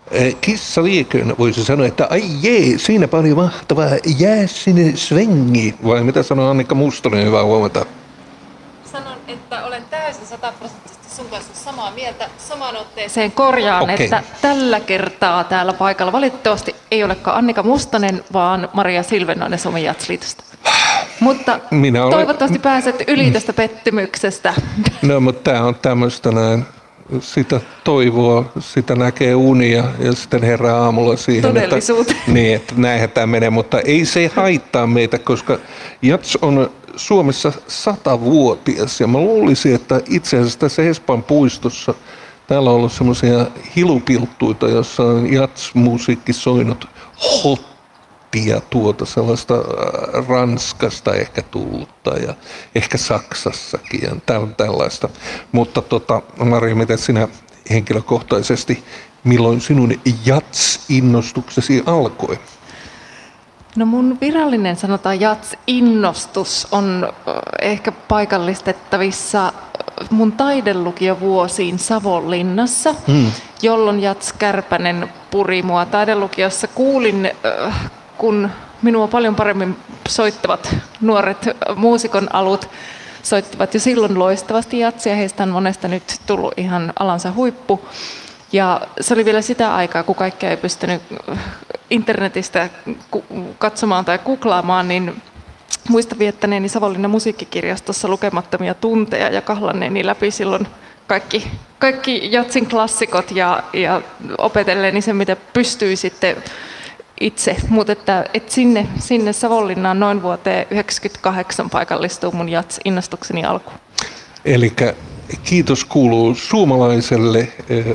Kissaliekön voisi sanoa, että ai jee, siinäpä oli mahtavaa, jää sinne svengiin. Vai mitä sanoo Annika Mustonen, hyvää huomata. Sanon, että olen täysin 100% sun kanssa samaa mieltä. Samaan otteeseen korjaan, että tällä kertaa täällä paikalla valitettavasti ei olekaan Annika Mustonen, vaan Maria Silvennoinen Suomen Jazzliitosta. Mutta toivottavasti pääset yli tästä pettymyksestä. No, mutta tämä on tämmöistä näin. Sitä toivoa, sitä näkee unia ja sitten herää aamulla siihen, todellisuuteen. Että näinhän tämä menee, mutta ei se haittaa meitä, koska jats on Suomessa 100-vuotias ja mä luulisin, että itse asiassa tässä Espan puistossa täällä on ollut semmoisia hilupilttuita, jossa on jats-musiikki soinut hottia sellaista Ranskasta ehkä tullutta ja ehkä Saksassakin ja tällaista. Mutta Mari, miten sinä henkilökohtaisesti, milloin sinun jats-innostuksesi alkoi? No mun virallinen sanotaan jats-innostus on ehkä paikallistettavissa mun taidelukiovuosiin Savonlinnassa, jolloin Jats Kärpänen puri mua taidelukiossa. Kuulin, kun minua paljon paremmin soittavat nuoret muusikon alut soittivat jo silloin loistavasti jatsia. Heistä on monesta nyt tullut ihan alansa huippu. Ja se oli vielä sitä aikaa, kun kaikkea ei pystynyt internetistä katsomaan tai googlaamaan, niin muista viettäneeni Savonlinnan musiikkikirjastossa lukemattomia tunteja ja kahlanneeni läpi silloin kaikki jatsin klassikot ja opetelleeni sen, mitä pystyy sitten itse. Mutta että sinne Savonlinnaan noin vuoteen 1998 paikallistuu mun jats-innostukseni alku. Elikkä kiitos kuuluu suomalaiselle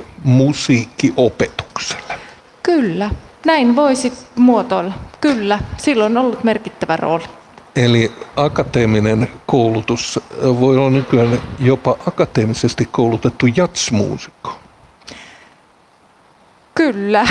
musiikkiopetukselle. Kyllä, näin voisit muotoilla. Kyllä, silloin on ollut merkittävä rooli. Eli akateeminen koulutus voi olla nykyään jopa akateemisesti koulutettu jatsmuusikko. Kyllä.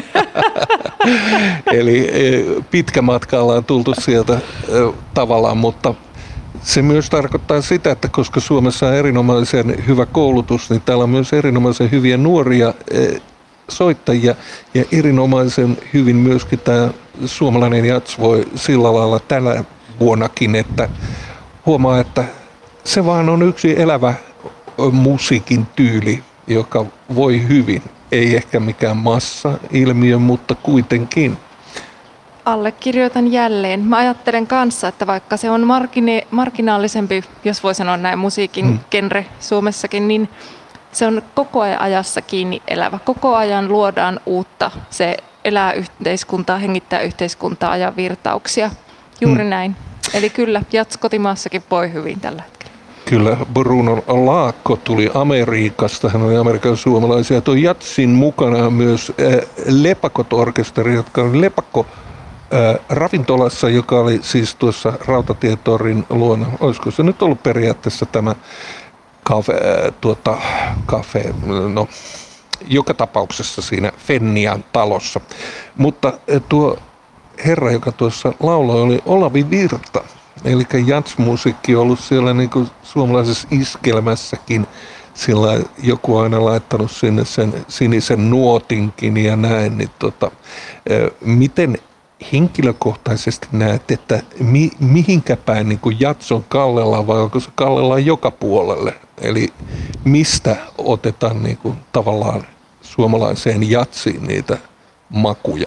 Eli pitkä matka ollaan tultu sieltä tavallaan, mutta se myös tarkoittaa sitä, että koska Suomessa on erinomaisen hyvä koulutus, niin täällä on myös erinomaisen hyviä nuoria soittajia ja erinomaisen hyvin myöskin tämä suomalainen jats voi sillä lailla tällä vuonnakin, että huomaa, että se vaan on yksi elävä musiikin tyyli, joka voi hyvin. Ei ehkä mikään massa-ilmiö, mutta kuitenkin. Allekirjoitan jälleen. Mä ajattelen kanssa, että vaikka se on marginaalisempi, jos voi sanoa näin, musiikin genre Suomessakin, niin se on koko ajan ajassa kiinni elävä. Koko ajan luodaan uutta. Se elää yhteiskuntaa, hengittää yhteiskuntaa, ajaa virtauksia. Juuri näin. Eli kyllä, jats kotimaassakin voi hyvin tällä hetkellä. Kyllä, Bruno Laakko tuli Amerikasta, hän oli Amerikan suomalaisia. Tuo jatsin mukana myös Lepakot-orkesteri, jotka on Lepakko ravintolassa, joka oli siis tuossa Rautatietorin luona. Olisiko se nyt ollut periaatteessa tämä kafe, no joka tapauksessa siinä Fennian talossa. Mutta tuo herra, joka tuossa lauloi, oli Olavi Virta. Eli jatsmusiikki on ollut siellä niin kuin suomalaisessa iskelmässäkin, sillä joku on aina laittanut sinne sen sinisen nuotinkin ja näin. Niin miten henkilökohtaisesti näet, että mihinkä päin niin kuin jats on kallellaan vai onko se kallellaan joka puolelle? Eli mistä otetaan niin kuin tavallaan suomalaiseen jatsiin niitä makuja?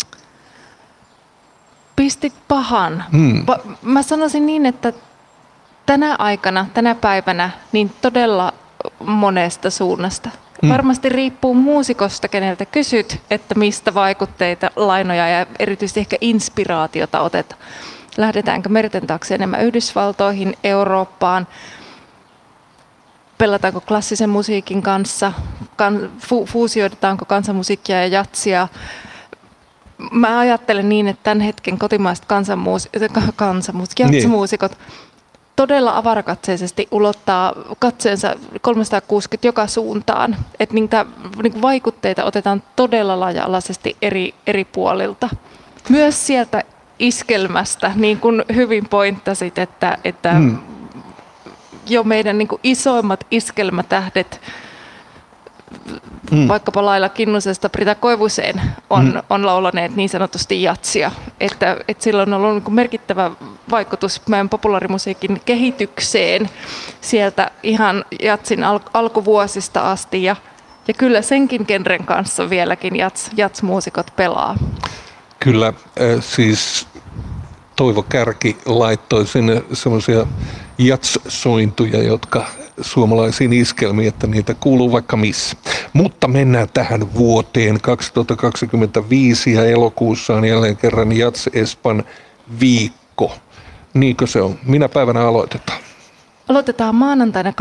Pistit pahan. Mä sanoisin niin, että tänä päivänä, niin todella monesta suunnasta. Varmasti riippuu muusikosta, keneltä kysyt, että mistä vaikutteita, lainoja ja erityisesti ehkä inspiraatiota otetaan. Lähdetäänkö merten taakse enemmän Yhdysvaltoihin, Eurooppaan? Pelataanko klassisen musiikin kanssa? Fuusioidetaanko kansanmusiikkia ja jatsia? Mä ajattelen niin, että tämän hetken kotimaiset jatsimuusikot todella avarakatseisesti ulottaa katseensa 360 joka suuntaan. Että niitä vaikutteita otetaan todella laaja-alaisesti eri puolilta. Myös sieltä iskelmästä, niin kuin hyvin pointtasit, että jo meidän niin kuin isoimmat iskelmätähdet vaikkapa Laila Kinnusesta Brita Koivuseen on laulaneet niin sanotusti jatsia. Että sillä on ollut niin merkittävä vaikutus meidän populaarimusiikin kehitykseen sieltä ihan jatsin alkuvuosista asti. Ja kyllä senkin genren kanssa vieläkin jats-muusikot pelaa. Kyllä, siis Toivo Kärki laittoi sinne semmoisia jats-sointuja, jotka suomalaisiin iskelmiin, että niitä kuuluu vaikka missä. Mutta mennään tähän vuoteen 2025 ja elokuussa on jälleen kerran Jats Espan viikko. Niinkö se on? Minä päivänä aloitetaan? Aloitetaan maanantaina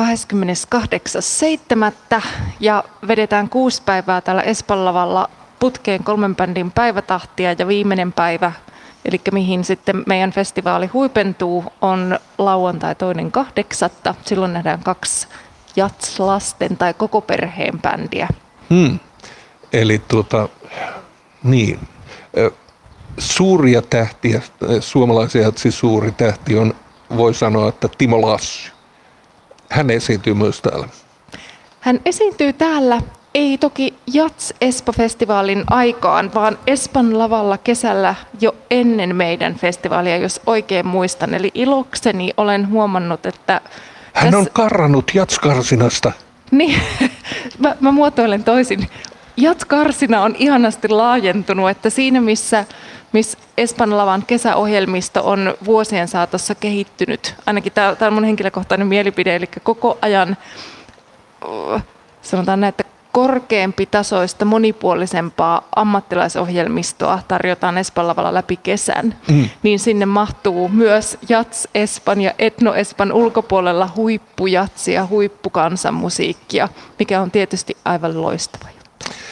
28.7. ja vedetään 6 päivää täällä Espan lavalla putkeen 3 bändin päivätahtia ja viimeinen päivä, eli mihin sitten meidän festivaali huipentuu, on lauantai 2.8. Silloin nähdään 2 jats-lasten tai koko perheen bändiä. Eli niin. Suuria tähtiä, suomalaisia jatsin suuri tähti on, voi sanoa, että Timo Lassy. Hän esiintyy myös täällä. Hän esiintyy täällä, ei toki Jats Espa-festivaalin aikaan, vaan Espan lavalla kesällä jo ennen meidän festivaalia, jos oikein muistan. Eli ilokseni olen huomannut, että hän on karrannut Jats-karsinasta. Niin, mä muotoilen toisin. Jats-karsina on ihanasti laajentunut, että siinä missä Espan lavan kesäohjelmisto on vuosien saatossa kehittynyt, ainakin tämä on mun henkilökohtainen mielipide, eli koko ajan sanotaan näin, että korkeampi tasoista, monipuolisempaa ammattilaisohjelmistoa tarjotaan Espan lavalla läpi kesän, niin sinne mahtuu myös Jats Espan ja Etno Espan ulkopuolella huippujatsia, huippukansanmusiikkia, mikä on tietysti aivan loistava juttu.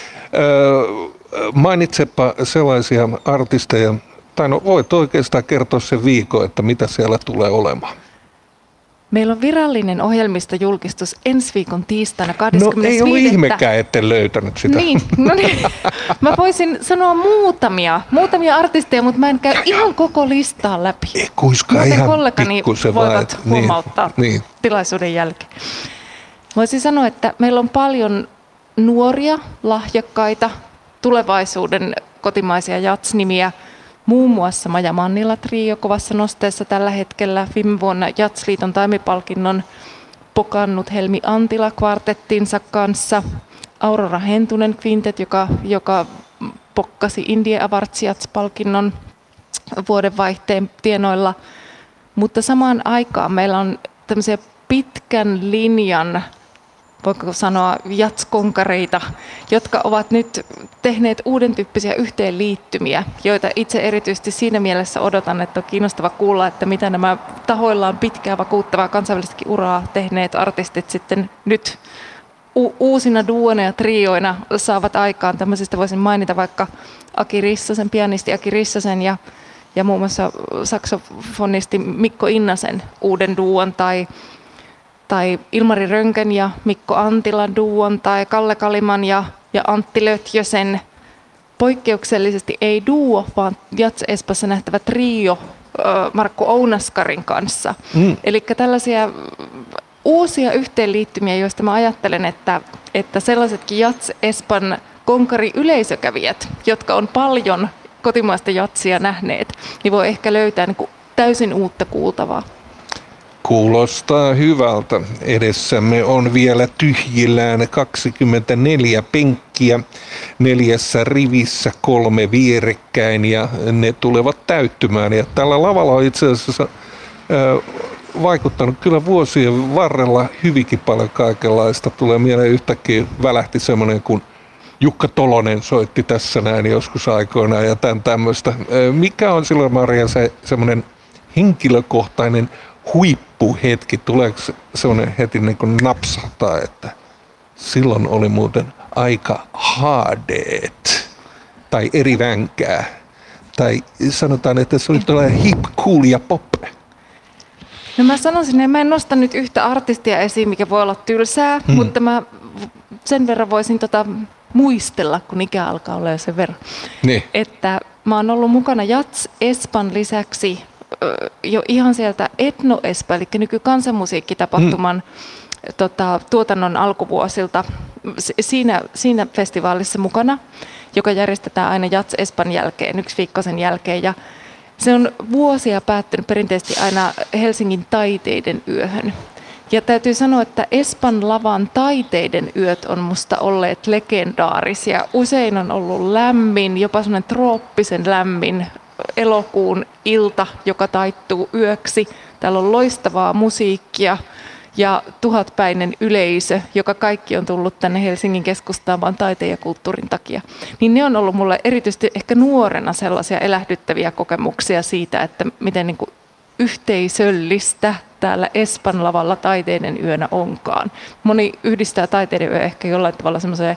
Mainitsepa sellaisia artisteja, tai no voit oikeastaan kertoa sen viikon, että mitä siellä tulee olemaan. Meillä on virallinen ohjelmistojulkistus ensi viikon tiistaina 25. No ei ollut ihmekään, etten löytänyt sitä. Niin. Mä voisin sanoa muutamia artisteja, mutta mä en käy ihan koko listaa läpi. Ei kuiskaan ihan kollegani voivat huomauttaa niin. Tilaisuuden jälkeen. Voisin sanoa, että meillä on paljon nuoria, lahjakkaita, tulevaisuuden kotimaisia jats-nimiä. Muun muassa Maja Mannila trio kovassa nosteessa tällä hetkellä. Viime vuonna Jats-liiton taimipalkinnon pokannut Helmi Antila kvartettinsa kanssa. Aurora Hentunen Quintet, joka pokkasi Indie Awards Jats-palkinnon vuodenvaihteen tienoilla. Mutta samaan aikaan meillä on tämmöisiä pitkän linjan, voiko sanoa jatskonkareita, jotka ovat nyt tehneet uuden tyyppisiä yhteenliittymiä, joita itse erityisesti siinä mielessä odotan, että on kiinnostava kuulla, että mitä nämä tahoillaan pitkää vakuuttavaa kansainvälistäkin uraa tehneet artistit sitten nyt uusina duona ja trioina saavat aikaan. Tämmöisistä voisin mainita vaikka Aki Rissasen, pianisti Aki Rissasen ja muun muassa saksofonisti Mikko Innasen uuden duon tai Ilmari Rönkön ja Mikko Antilan duon tai Kalle Kaliman ja Antti Lötjösen poikkeuksellisesti ei duo, vaan Jats Espassa nähtävä trio Markku Ounaskarin kanssa. Eli tällaisia uusia yhteenliittymiä, joista mä ajattelen, että sellaisetkin Jats Espan konkari-yleisökävijät, jotka on paljon kotimaista jatsia nähneet, niin voi ehkä löytää niin kuin täysin uutta kuultavaa. Kuulostaa hyvältä. Edessämme on vielä tyhjillään 24 penkkiä, 4 rivissä 3 vierekkäin ja ne tulevat täyttymään. Ja tällä lavalla on itse asiassa vaikuttanut kyllä vuosien varrella hyvinkin paljon kaikenlaista. Tulee mieleen yhtäkkiä välähti semmoinen, kun Jukka Tolonen soitti tässä näin joskus aikoinaan ja tämmöistä. Mikä on silloin, Maria, se semmoinen henkilökohtainen huippuhetki? Tuleeko semmoinen heti niin kuin napsahtaa, että silloin oli muuten aika haadeet tai eri vänkää? Tai sanotaan, että se oli tällainen hip, cool ja pop. No mä sanoisin, että mä en nosta nyt yhtä artistia esiin, mikä voi olla tylsää, mutta mä sen verran voisin muistella, kun ikä alkaa olla jo sen verran. Niin. Että mä oon ollut mukana Jats Espan lisäksi jo ihan sieltä Etno Espa, eli nykykansanmusiikkitapahtuman tuotannon alkuvuosilta siinä festivaalissa mukana, joka järjestetään aina Jats Espan jälkeen, 1 viikko sen jälkeen. Ja se on vuosia päättynyt perinteisesti aina Helsingin taiteiden yöhön. Ja täytyy sanoa, että Espan lavan taiteiden yöt on musta olleet legendaarisia. Usein on ollut lämmin, jopa semmoinen trooppisen lämmin elokuun ilta, joka taittuu yöksi. Täällä on loistavaa musiikkia ja 1000-päinen yleisö, joka kaikki on tullut tänne Helsingin keskustaan vaan taiteen ja kulttuurin takia. Niin ne on ollut mulle erityisesti ehkä nuorena sellaisia elähdyttäviä kokemuksia siitä, että miten niin kuin yhteisöllistä täällä Espan lavalla taiteiden yönä onkaan. Moni yhdistää taiteiden yö ehkä jollain tavalla semmoiseen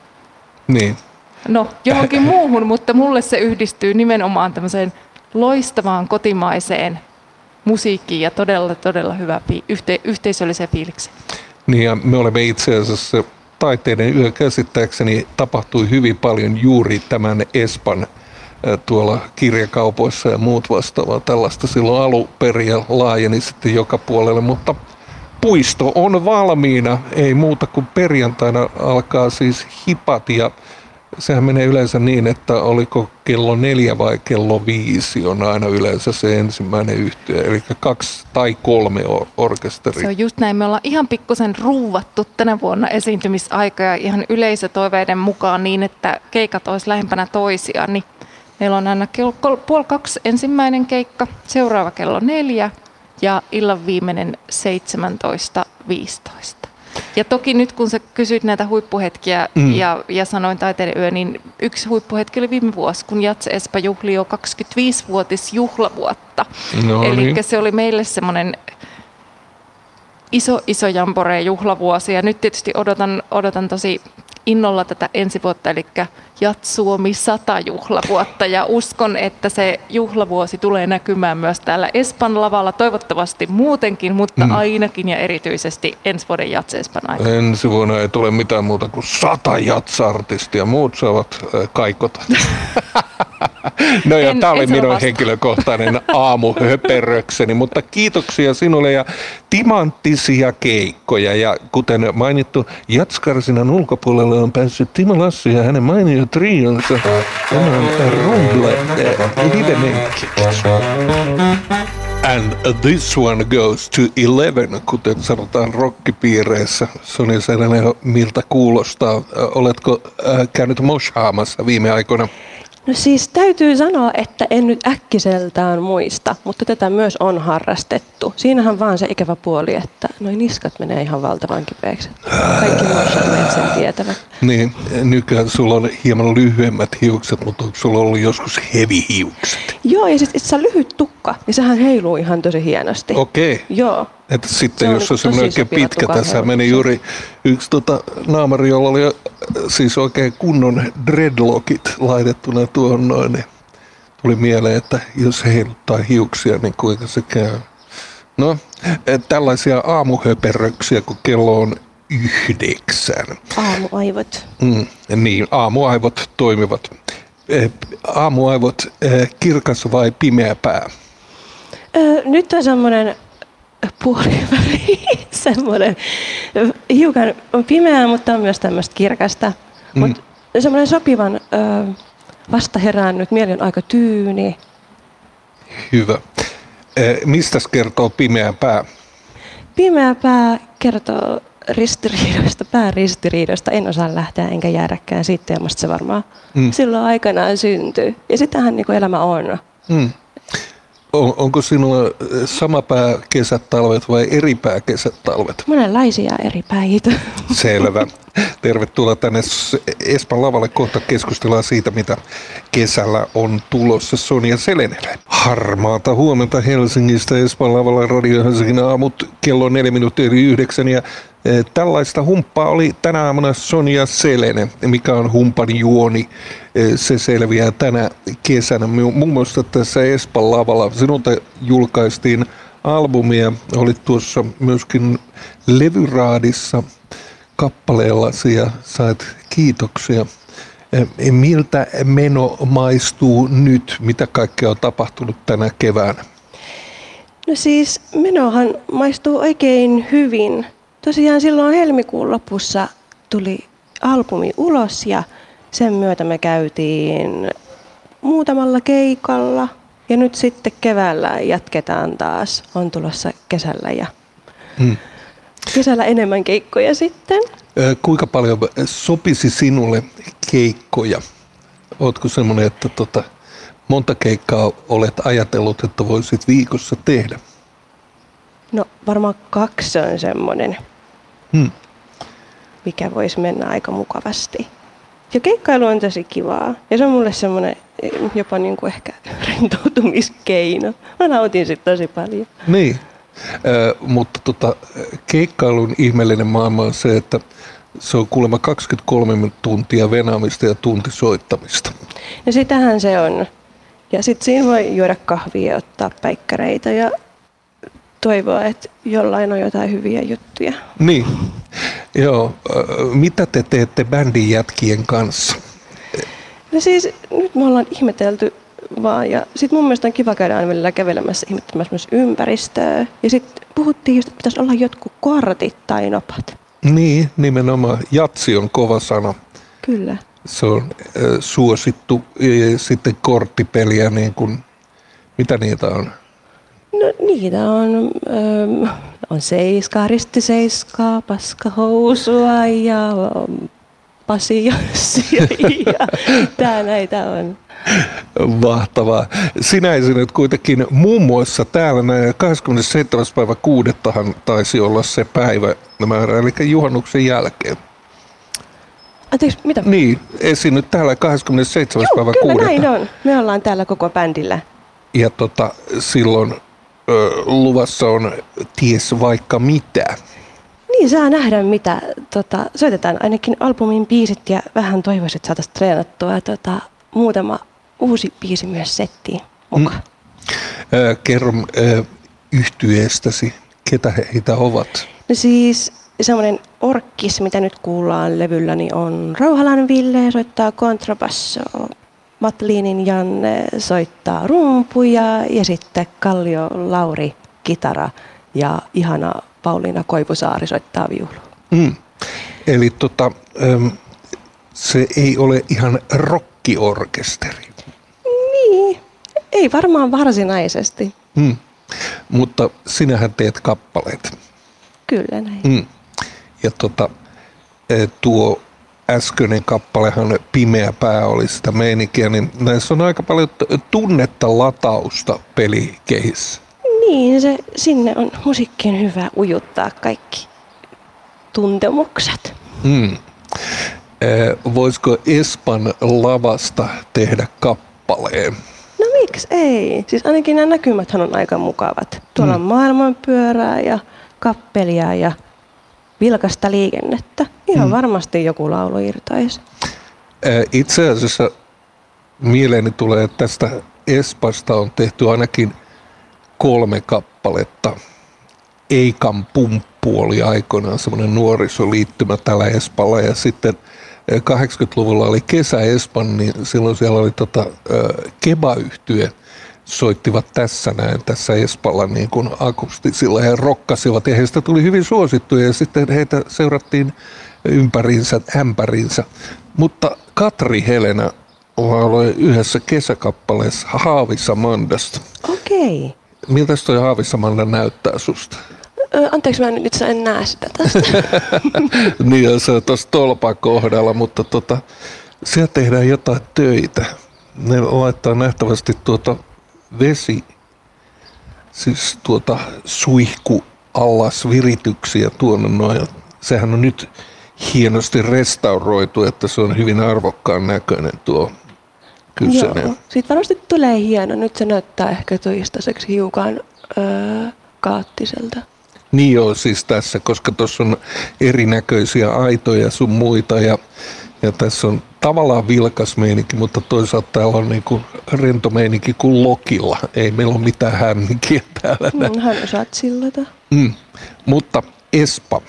johonkin muuhun, mutta mulle se yhdistyy nimenomaan tämmöiseen loistavaan kotimaiseen musiikkiin ja todella hyvä yhteisölliseen fiilikseen. Niin ja me olemme itse asiassa taiteiden yö käsittääkseni tapahtui hyvin paljon juuri tämän Espan tuolla kirjakaupoissa ja muut vastaavaa tällaista silloin alunperin ja laajeni sitten joka puolelle, mutta puisto on valmiina, ei muuta kuin perjantaina alkaa siis hipat ja sehän menee yleensä niin, että oliko kello 4 vai kello 5 on aina yleensä se ensimmäinen yhtye, eli 2 tai 3 orkesteria. Se on just näin, me ollaan ihan pikkusen ruuvattu tänä vuonna esiintymisaikoja ihan yleisötoiveiden mukaan niin, että keikat olisi lähempänä toisiaan, niin meillä on aina kello 1:30 ensimmäinen keikka, seuraava kello 4 ja illan viimeinen 17:15. Ja toki nyt kun sä kysyit näitä huippuhetkiä ja sanoin taiteiden yö, niin yksi huippuhetki oli viime vuosi, kun Jats Espa juhli jo 25-vuotisjuhlavuotta. No, eli niin. Se oli meille semmoinen iso jamboreen juhlavuosi ja nyt tietysti odotan tosi innolla tätä ensi vuotta, eli Jats Suomi 100 juhlavuotta ja uskon, että se juhlavuosi tulee näkymään myös täällä Espan lavalla, toivottavasti muutenkin, mutta ainakin ja erityisesti ensi vuoden Jats Espan aikana. Ensi vuonna ei tule mitään muuta kuin 100 Jats-artistia, muut saavat kaikota. No ja tämä oli minun henkilökohtainen aamuhöperökseni, mutta kiitoksia sinulle ja timanttisia keikkoja. Ja kuten mainittu, Jats-karsinan ulkopuolelle on päässyt Timo Lassi ja hänen mainio trionsa. Tämä on Rumble live-menkki. And this one goes to 11, kuten sanotaan rockipiireissä. Sonja Selänne, miltä kuulostaa? Oletko käynyt moshaamassa viime aikoina? No siis täytyy sanoa, että en nyt äkkiseltään muista, mutta tätä myös on harrastettu. Siinähän vaan se ikävä puoli, että noi niskat menee ihan valtavan kipeäksi. Kaikki morshaamajat sen tietävät. Niin, nykyään sulla on hieman lyhyemmät hiukset, mutta onko sulla ollut joskus hevihiukset? Joo, ja siis itse asiassa lyhyt tukka, niin sehän heiluu ihan tosi hienosti. Okei. Joo. Että sitten jos on semmoinen oikein pitkä, tässä meni juuri yksi naamari, jolla oli siis oikein kunnon dreadlockit laitettuna tuohon noin, niin tuli mieleen, että jos heiluttaa hiuksia, niin kuinka se käy. No, tällaisia aamuhöperöksiä, kun kello on 9. Aamuaivot. Niin, aamuaivot toimivat. Aamuaivot, kirkas vai pimeä pää? Nyt on semmoinen puoliväli, semmoinen hiukan pimeää, mutta on myös tämmöistä kirkasta. Mutta semmoinen sopivan vasta herännyt, mieli on aika tyyni. Hyvä. Mistäs kertoo pimeä pää? Pimeä pää kertoo pääristiriidoista. En osaa lähteä enkä jäädäkään siitä teemasta, se varmaan silloin aikanaan syntyy. Ja sitähän niin kuin elämä on. Onko sinulla sama pää kesät, talvet vai eri pää kesät, talvet? Monenlaisia eri päitä. Selvä. Tervetuloa tänne Espan lavalle. Kohta keskustellaan siitä, mitä kesällä on tulossa Sonja Selenelle. Harmaata huomenta Helsingistä Espan lavalla Radio Helsingin aamut kello 4:09 ja tällaista humppaa oli tänä aamuna Sonja Selene. Mikä on humpan juoni? Se selviää tänä kesänä. Muun muassa tässä Espan lavalla sinulta julkaistiin albumia. Olit tuossa myöskin levyraadissa kappaleellasi ja sait kiitoksia. Miltä meno maistuu nyt? Mitä kaikkea on tapahtunut tänä keväänä? No siis menohan maistuu oikein hyvin. tosiaan silloin helmikuun lopussa tuli albumi ulos ja sen myötä me käytiin muutamalla keikalla. Ja nyt sitten keväällä jatketaan taas. On tulossa kesällä ja kesällä enemmän keikkoja sitten. Kuinka paljon sopisi sinulle keikkoja? Ootko semmoinen, että monta keikkaa olet ajatellut, että voisit viikossa tehdä? No varmaan 2 on semmoinen, mikä voisi mennä aika mukavasti. Ja keikkailu on tosi kivaa. Ja se on mulle semmoinen jopa niin kuin ehkä rentoutumiskeino. Mä nautin sit tosi paljon. Niin, mutta keikkailun ihmeellinen maailma on se, että se on kuulemma 23 tuntia venaamista ja tunti soittamista. No sitähän se on. Ja sitten siinä voi juoda kahvia ja ottaa päikkäreitä ja toivoa, että jollain on jotain hyviä juttuja. Niin, joo. Mitä te teette bändin jätkien kanssa? No siis nyt me ollaan ihmetelty vaan ja sitten mun mielestä on kiva käydä aina välillä kävelemässä ihmettämässä myös ympäristöä. Ja sitten puhuttiin just, että pitäisi olla jotkut kortit tai nopat. Niin, nimenomaan. Jatsi on kova sana. Kyllä. Se on suosittu sitten korttipeliä niin kuin, mitä niitä on? No niitä on seiskaa, ristiseiskaa, paskahousua ja pasiossia ja mitä näitä on. Mahtavaa. Sinä esiinnyt kuitenkin muun muassa täällä 27.6. taisi olla se päivä määrä, eli juhannuksen jälkeen. Anteeksi, mitä? Niin, esiinnyt täällä 27. Joo, kyllä näin on. Me ollaan täällä koko bändillä. Ja silloin luvassa on ties vaikka mitä. Niin, saa nähdä mitä. Soitetaan ainakin albumin biisit ja vähän toivoisin, että saataisiin treenattua muutama uusi biisi myös settiin mukaan. Kerro yhtyeestäsi, ketä heitä ovat? No siis semmoinen orkkis, mitä nyt kuullaan levyllä, niin on Rauhalan Ville, soittaa kontrabassoa. Matliinin Janne soittaa rumpuja ja sitten Kallio Lauri kitara ja ihana Pauliina Koivusaari soittaa viulua. Eli se ei ole ihan rockiorkesteri. Niin, ei varmaan varsinaisesti. Mutta sinähän teet kappaleet. Kyllä näin. Ja tuo äskeinen kappalehan Pimeä pää oli sitä meininkiä, niin näissä on aika paljon tunnetta latausta pelikehissä. Niin, sinne on musiikkien hyvä ujuttaa kaikki tuntemukset. Voisiko Espan lavasta tehdä kappaleen? No miksi ei? Siis ainakin nämä näkymäthän on aika mukavat. Tuolla on maailmanpyörää ja kappelia ja vilkasta liikennettä. Ihan varmasti joku laulu irtoisi. Itse asiassa mieleeni tulee, että tästä Espasta on tehty ainakin 3 kappaletta. Eikan pumppu oli aikoinaan semmoinen nuorisoliittymä täällä Espalla ja sitten 80-luvulla oli Kesä Espan, niin silloin siellä oli Keba-yhtye soittivat tässä Espalla niin kuin akustisilla ja rokkasivat ja heistä tuli hyvin suosittuja ja sitten heitä seurattiin ympäriinsä, ämpäriinsä. Mutta Katri Helena lauloi yhdessä kesäkappaleessa Haavisamandasta. Okei. Miltä toi Haavisamanda näyttää susta? Anteeksi, mä nyt en näe sitä tästä. Niin, se on tuossa tolpan kohdalla, mutta siellä tehdään jotain töitä. Ne laittaa nähtävästi vesi, siis suihkuallasvirityksiä tuonne noin. Sehän on nyt hienosti restauroitu, että se on hyvin arvokkaan näköinen tuo kyseinen. Joo, siitä varmasti tulee hieno. Nyt se näyttää ehkä toistaiseksi hiukan kaoottiselta. Niin joo, siis tässä, koska tuossa on erinäköisiä aitoja sun muita ja tässä on tavallaan vilkas meininki, mutta toisaalta täällä on niin kuin rento meininki kuin Lokilla. Ei meillä ole mitään hämminkiä täällä. Hän osaat sillata. Mutta Espa,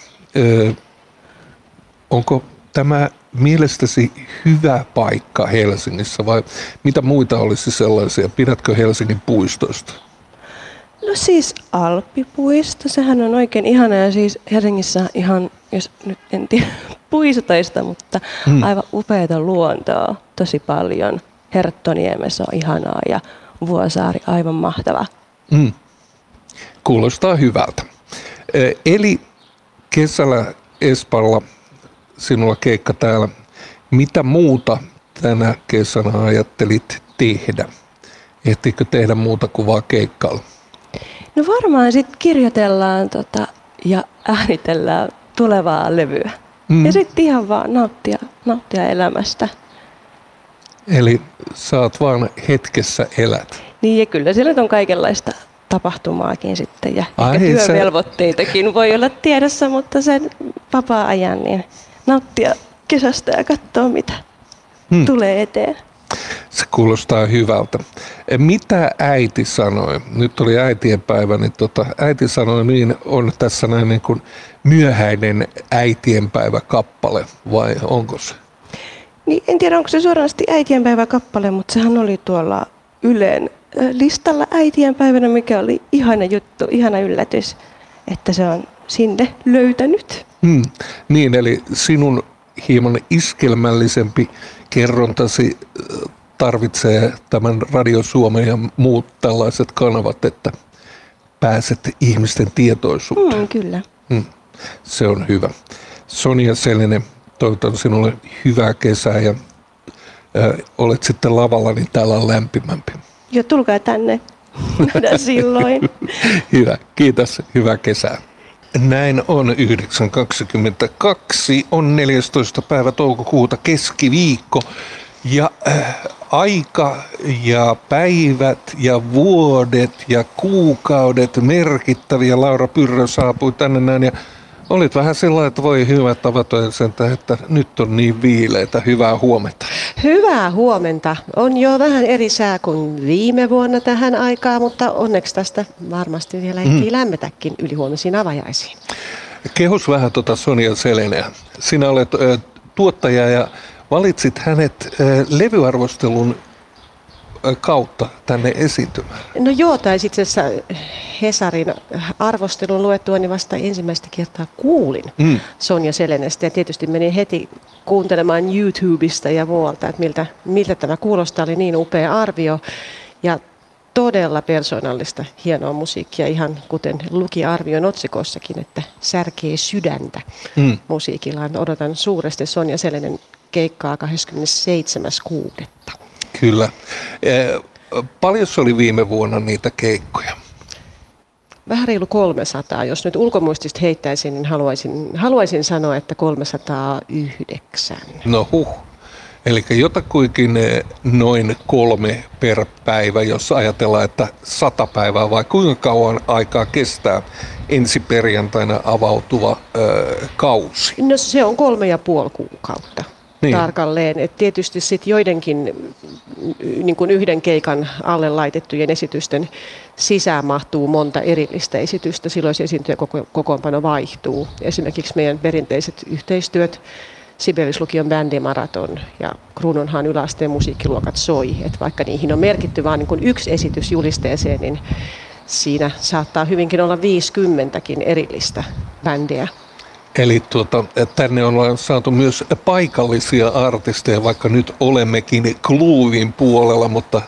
onko tämä mielestäsi hyvä paikka Helsingissä vai mitä muita olisi sellaisia? Pidätkö Helsingin puistosta? No siis Alppipuisto, sehän on oikein ihana ja siis Helsingissä ihan, jos nyt en tiedä puistoista, mutta aivan upeata luontoa tosi paljon. Herttoniemessä on ihanaa ja Vuosaari aivan mahtava. Kuulostaa hyvältä. Eli kesällä Espalla sinulla keikka täällä. Mitä muuta tänä kesänä ajattelit tehdä? Ehtiikö tehdä muuta kuin vaan keikkailla? No varmaan sitten kirjoitellaan ja äänitellään tulevaa levyä. Ja sitten ihan vaan nauttia elämästä. Eli saat vaan hetkessä elät. Niin ja kyllä siellä on kaikenlaista tapahtumaakin sitten ja ehkä työvelvoitteitakin voi olla tiedossa, mutta sen vapaa-ajan niin nauttia kesästä ja katsoa mitä tulee eteen. Se kuulostaa hyvältä. Mitä äiti sanoi? Nyt oli äitienpäivä, niin äiti sanoi niin, on tässä näin niin kuin myöhäinen äitienpäiväkappale vai onko se? Niin, en tiedä, onko se suoranaisesti äitienpäiväkappale, mutta sehän oli tuolla Ylen listalla äitienpäivänä, mikä oli ihana juttu, ihana yllätys, että se on sinne löytänyt. Niin, eli sinun hieman iskelmällisempi kerrontasi tarvitsee tämän Radio Suomen ja muut tällaiset kanavat, että pääset ihmisten tietoisuuteen. Kyllä. Se on hyvä. Sonja Selene, toivotan sinulle hyvää kesää ja olet sitten lavalla, niin täällä on lämpimämpi. Joo, tulkaa tänne. Nähdään silloin. Hyvä, kiitos. Hyvää kesää. Näin on 9.22, on 14. päivä toukokuuta keskiviikko ja aika ja päivät ja vuodet ja kuukaudet merkittäviä. Laura Pyrrö saapui tänne näin ja olit vähän sellainen, että voi hyvät tavatoisentä, että nyt on niin viileitä. Hyvää huomenta. Hyvää huomenta. On jo vähän eri sää kuin viime vuonna tähän aikaan, mutta onneksi tästä varmasti vielä ehtii lämmetäkin ylihuomisiin avajaisiin. Kehus vähän Sonja Seleneä. Sinä olet tuottaja ja valitsit hänet levyarvostelun kautta tänne esiintymään. No joo, tai itse asiassa Hesarin arvostelun luettua, niin vasta ensimmäistä kertaa kuulin Sonja Selenestä. Ja tietysti menin heti kuuntelemaan YouTubesta ja muualta, että miltä tämä kuulostaa. Oli niin upea arvio ja todella persoonallista, hienoa musiikkia, ihan kuten luki arvion otsikossakin, että särkee sydäntä musiikillaan. Odotan suuresti Sonja Selenen keikkaa 27.6. Kyllä. Paljon se oli viime vuonna niitä keikkoja? Vähän reilu 300. Jos nyt ulkomuistista heittäisin, niin haluaisin sanoa, että 309. No Eli jotakuinkin noin 3 per päivä, jos ajatellaan, että 100 päivää vai kuinka kauan aikaa kestää ensi perjantaina avautuva kausi? No se on 3,5 kuukautta. Niin. Tarkalleen. Et tietysti sit joidenkin niin kuin yhden keikan alle laitettujen esitysten sisään mahtuu monta erillistä esitystä, silloin se esiintyjäkokoonpano vaihtuu. Esimerkiksi meidän perinteiset yhteistyöt, Sibeliuslukion bändimaraton ja Kruununhaan yläasteen musiikkiluokat soi. Et vaikka niihin on merkitty vain niin yksi esitys julisteeseen, niin siinä saattaa hyvinkin olla 50kin erillistä bändiä. Eli tänne ollaan saatu myös paikallisia artisteja, vaikka nyt olemmekin Cluevin puolella, mutta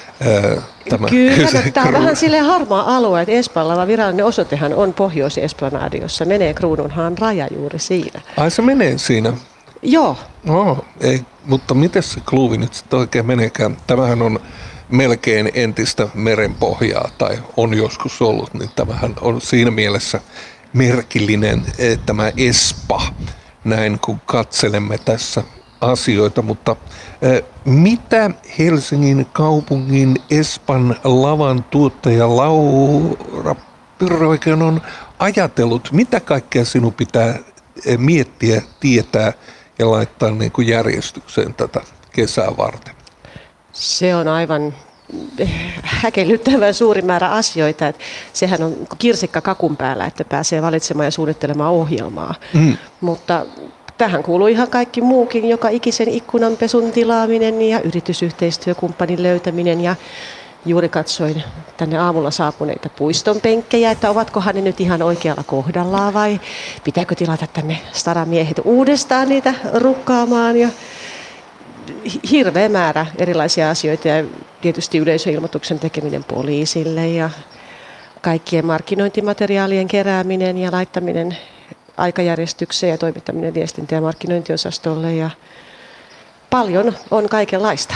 Kyllä, tämä on vähän silleen harmaa alue, että Espalalla virallinen osoitehan on Pohjois-Esplanadi, jossa menee Kruununhaan raja juuri siinä. Ai se menee siinä? Joo. Ei, mutta miten se Cluevi nyt sitten oikein meneekään? Tämähän on melkein entistä merenpohjaa, tai on joskus ollut, niin tämähän on siinä mielessä merkillinen tämä Espa, näin kun katselemme tässä asioita, mutta mitä Helsingin kaupungin Espan lavan tuottaja Laura Pyrrö oikein on ajatellut? Mitä kaikkea sinun pitää miettiä, tietää ja laittaa niin kuin järjestykseen tätä kesää varten? Se on aivan häkellyttävän suuri määrä asioita. Että sehän on kirsikka kakun päällä, että pääsee valitsemaan ja suunnittelemaan ohjelmaa. Mutta tähän kuuluu ihan kaikki muukin, joka ikisen ikkunanpesun tilaaminen ja yritysyhteistyökumppanin löytäminen ja Juuri katsoin tänne aamulla saapuneita puiston penkkejä, että ovatkohan ne nyt ihan oikealla kohdallaan vai pitääkö tilata tänne staramiehet uudestaan niitä rukkaamaan. Ja hirveä määrä erilaisia asioita ja tietysti yleisöilmoituksen tekeminen poliisille ja kaikkien markkinointimateriaalien kerääminen ja laittaminen aikajärjestykseen ja toimittaminen viestintä- ja markkinointiosastolle ja paljon on kaikenlaista.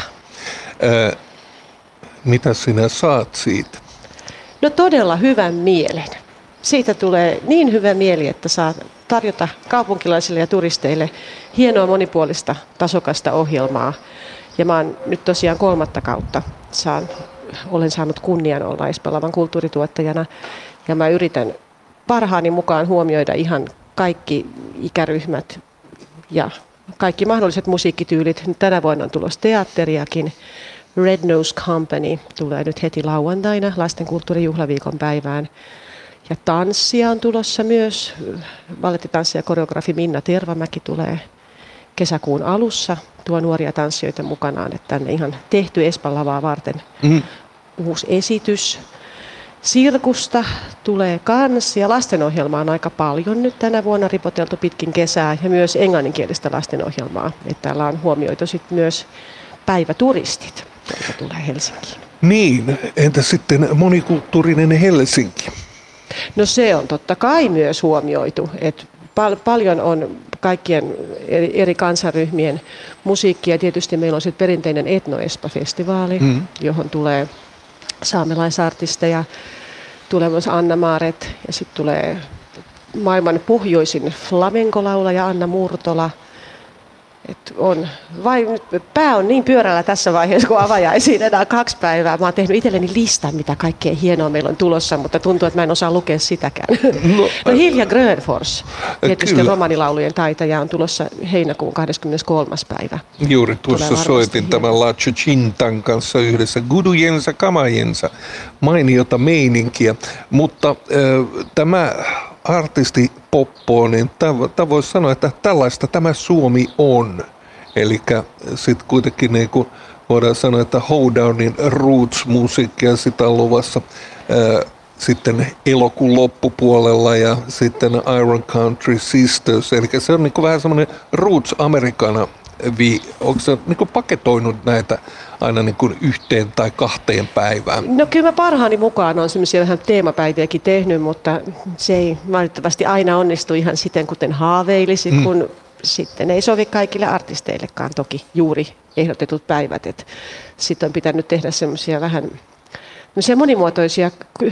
Mitä sinä saat siitä? No todella hyvän mielen. Siitä tulee niin hyvä mieli, että saa tarjota kaupunkilaisille ja turisteille hienoa monipuolista tasokasta ohjelmaa. Ja mä oon nyt tosiaan 3. kautta olen saanut kunnian olla Espoolavan kulttuurituottajana ja mä yritän parhaani mukaan huomioida ihan kaikki ikäryhmät ja kaikki mahdolliset musiikkityylit. Tänä vuonna on tulossa teatteriakin. Red Nose Company tulee nyt heti lauantaina lasten kulttuurijuhlaviikon päivään. Ja tanssia on tulossa myös. Ballettitanssi ja koreografi Minna Tervamäki tulee kesäkuun alussa. Tuo nuoria tanssijoita mukanaan, että tänne ihan tehty Espan lavaa varten uusi esitys. Sirkusta tulee kans ja lastenohjelmaa on aika paljon nyt tänä vuonna ripoteltu pitkin kesää ja myös englanninkielistä lastenohjelmaa. Että täällä on huomioitu sit myös päiväturistit, joita tulee Helsinkiin. Niin, entä sitten monikulttuurinen Helsinki? No se on totta kai myös huomioitu, että paljon on kaikkien eri kansanryhmien musiikkia. Tietysti meillä on sitten perinteinen Etno-Espa-festivaali, johon tulee saamelaisartisteja, tulee myös Anna Maaret ja sitten tulee maailman pohjoisin flamenkolaulaja Anna Murtola. Pää on niin pyörällä tässä vaiheessa, kun avajaisiin enää 2 päivää. Mä oon tehnyt itselleni listan, mitä kaikkea hienoa meillä on tulossa, mutta tuntuu, että mä en osaa lukea sitäkään. No Hilja Grönfors, tietysti romanilaulujen taitaja, on tulossa heinäkuun 23. päivä. Juuri tuossa soitin tämän La Chintan kanssa yhdessä. Gudujensa, kamajensa, mainiota meininkiä, mutta tämä artisti Poppo, niin tämä voisi sanoa, että tällaista tämä Suomi on. Eli sitten kuitenkin niin kuin voidaan sanoa, että Hoedownin roots-musiikkia sitä on luvassa sitten elokuun loppupuolella ja sitten Iron Country Sisters. Eli se on niin kuin vähän semmoinen roots americana. Onko se niin kuin paketoinut näitä aina niin kuin 1 tai 2 päivään? No kyllä mä parhaani mukaan olen semmoisia vähän teemapäiviäkin tehnyt, mutta se ei valitettavasti aina onnistu ihan siten, kuten haaveilisi, kun sitten ei sovi kaikille artisteillekaan toki juuri ehdotetut päivät. Sitten on pitänyt tehdä semmoisia vähän monimuotoisia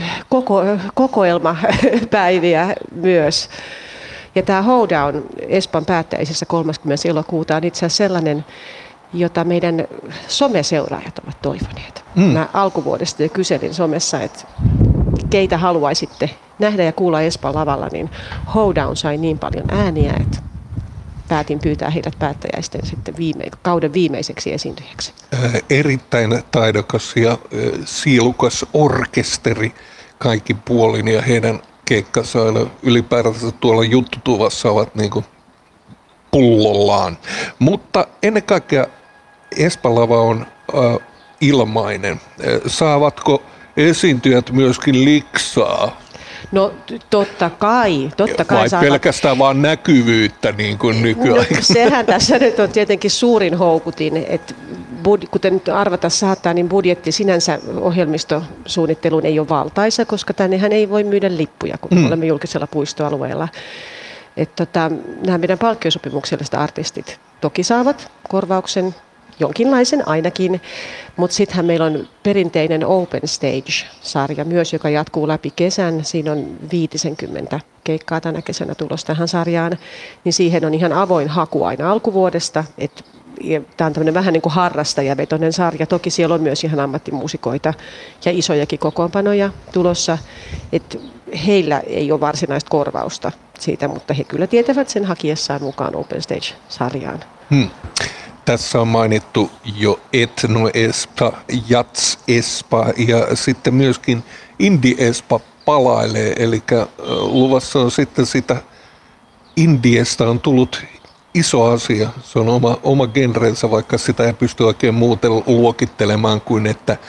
kokoelmapäiviä myös. Ja tämä Hoedown Espan päättäjäisissä 30. elokuuta on itse asiassa sellainen, jota meidän someseuraajat ovat toivoneet. Mä alkuvuodesta jo kyselin somessa, että keitä haluaisitte nähdä ja kuulla Espan lavalla, niin Hoedown sai niin paljon ääniä, että päätin pyytää heidät päättäjäisten sitten kauden viimeiseksi esiintyjäksi. Erittäin taidokas ja siilukas orkesteri kaikin puolin ja heidän keikkansa ylipäätänsä tuolla juttutuvassa ovat niin kuin pullollaan. Mutta ennen kaikkea Espan lava on ilmainen. Saavatko esiintyjät myöskin liksaa? No totta kai vai pelkästään vaan näkyvyyttä niin kuin nykyaikana? No, sehän tässä nyt on tietenkin suurin houkutin, että kuten nyt arvata saattaa, niin budjetti sinänsä ohjelmistosuunnitteluun ei ole valtaisa, koska tännehän ei voi myydä lippuja, kun olemme julkisella puistoalueella. Nämä meidän palkkiosopimukselliset artistit toki saavat korvauksen, jonkinlaisen ainakin, mutta sittenhän meillä on perinteinen Open Stage-sarja myös, joka jatkuu läpi kesän. Siinä on 50 keikkaa tänä kesänä tulossa tähän sarjaan, niin siihen on ihan avoin haku aina alkuvuodesta. Tämä on tämmöinen vähän niin kuin harrastajavetoinen sarja. Toki siellä on myös ihan ammattimuusikoita ja isojakin kokoonpanoja tulossa. Että heillä ei ole varsinaista korvausta siitä, mutta he kyllä tietävät sen hakiessaan mukaan Open Stage-sarjaan. Tässä on mainittu jo Etno-Espa, Jats-Espa ja sitten myöskin Indie-Espa palailee. Eli luvassa on sitten sitä Indiesta on tullut iso asia. Se on oma genrensä, vaikka sitä ei pysty oikein muuten luokittelemaan kuin että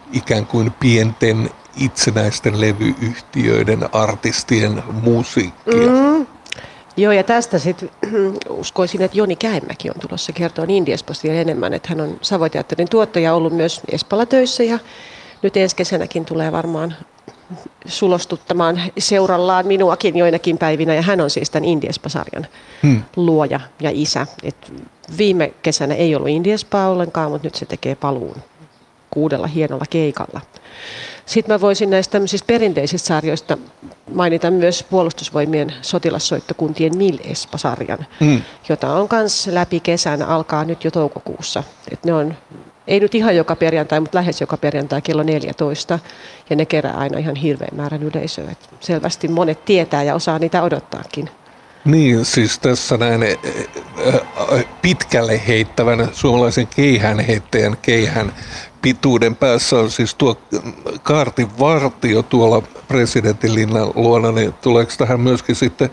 ikään kuin pienten itsenäisten levyyhtiöiden artistien musiikkia. Joo, ja tästä sitten uskoisin, että Joni Käimäki on tulossa kertoa Indiespasta vielä enemmän, että hän on Savoiteatterin tuottaja ollut myös Espalla töissä ja nyt ensi kesänäkin tulee varmaan sulostuttamaan seurallaan minuakin joinakin päivinä ja hän on siis tämän Indiespa-sarjan luoja ja isä. Et viime kesänä ei ollut Indiespaa ollenkaan, mutta nyt se tekee paluun 6 hienolla keikalla. Sitten mä voisin näistä tämmöisistä perinteisistä sarjoista mainita myös Puolustusvoimien sotilassoittokuntien Mil-Espa-sarjan, jota on myös läpi kesän, alkaa nyt jo toukokuussa. Et ne on, ei nyt ihan joka perjantai, mutta lähes joka perjantai kello 14, ja ne kerää aina ihan hirveän määrän yleisöä. Et selvästi monet tietää ja osaa niitä odottaakin. Niin, siis tässä näin pitkälle heittävän suomalaisen keihäänheittäjän keihään pituuden päässä on siis tuo kaartin vartio tuolla presidentinlinnan luona, niin tuleeko tähän myöskin sitten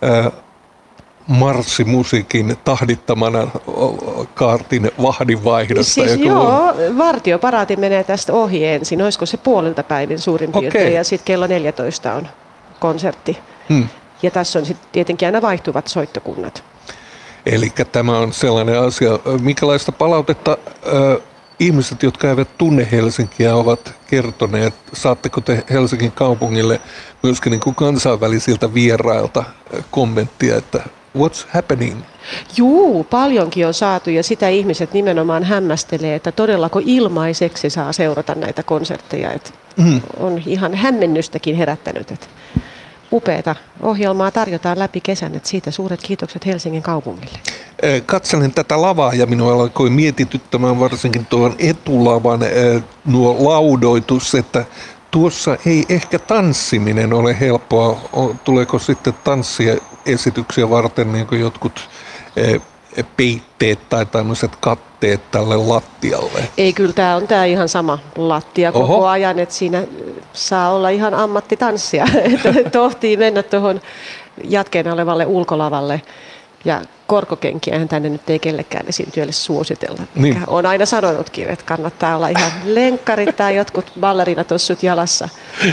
marssimusiikin tahdittamana kaartin vahdinvaihdosta? Siis vartioparaati menee tästä ohi ensin, olisiko se puolilta päivin suurin piirtein, ja sitten kello 14 on konsertti. Ja tässä on sitten tietenkin aina vaihtuvat soittokunnat. Eli tämä on sellainen asia. Minkälaista palautetta ihmiset, jotka eivät tunne Helsinkiä, ovat kertoneet? Saatteko te Helsingin kaupungille myöskin niin kuin kansainvälisiltä vierailta kommenttia, että what's happening? Juu, paljonkin on saatu ja sitä ihmiset nimenomaan hämmästelee, että todellako ilmaiseksi saa seurata näitä konsertteja. On ihan hämmennystäkin herättänyt, että upeata ohjelmaa tarjotaan läpi kesän, että siitä suuret kiitokset Helsingin kaupungille. Katselin tätä lavaa ja minua alkoi mietityttämään varsinkin tuon etulavan nuo laudoitus, että tuossa ei ehkä tanssiminen ole helppoa. Tuleeko sitten tanssiesityksiä varten niin kuin jotkut peitteet tai tämmöiset katteet tälle lattialle? Ei, kyllä tämä on ihan sama lattia koko ajan, että siinä saa olla ihan ammattitanssia, että tohtii mennä tuohon jatkeena olevalle ulkolavalle. Ja korkokenkiähän tänne nyt ei kellekään esiintyjälle suositella. Niin. On aina sanonutkin, että kannattaa olla ihan lenkkarit tai jotkut ballerina-tossut jalassa.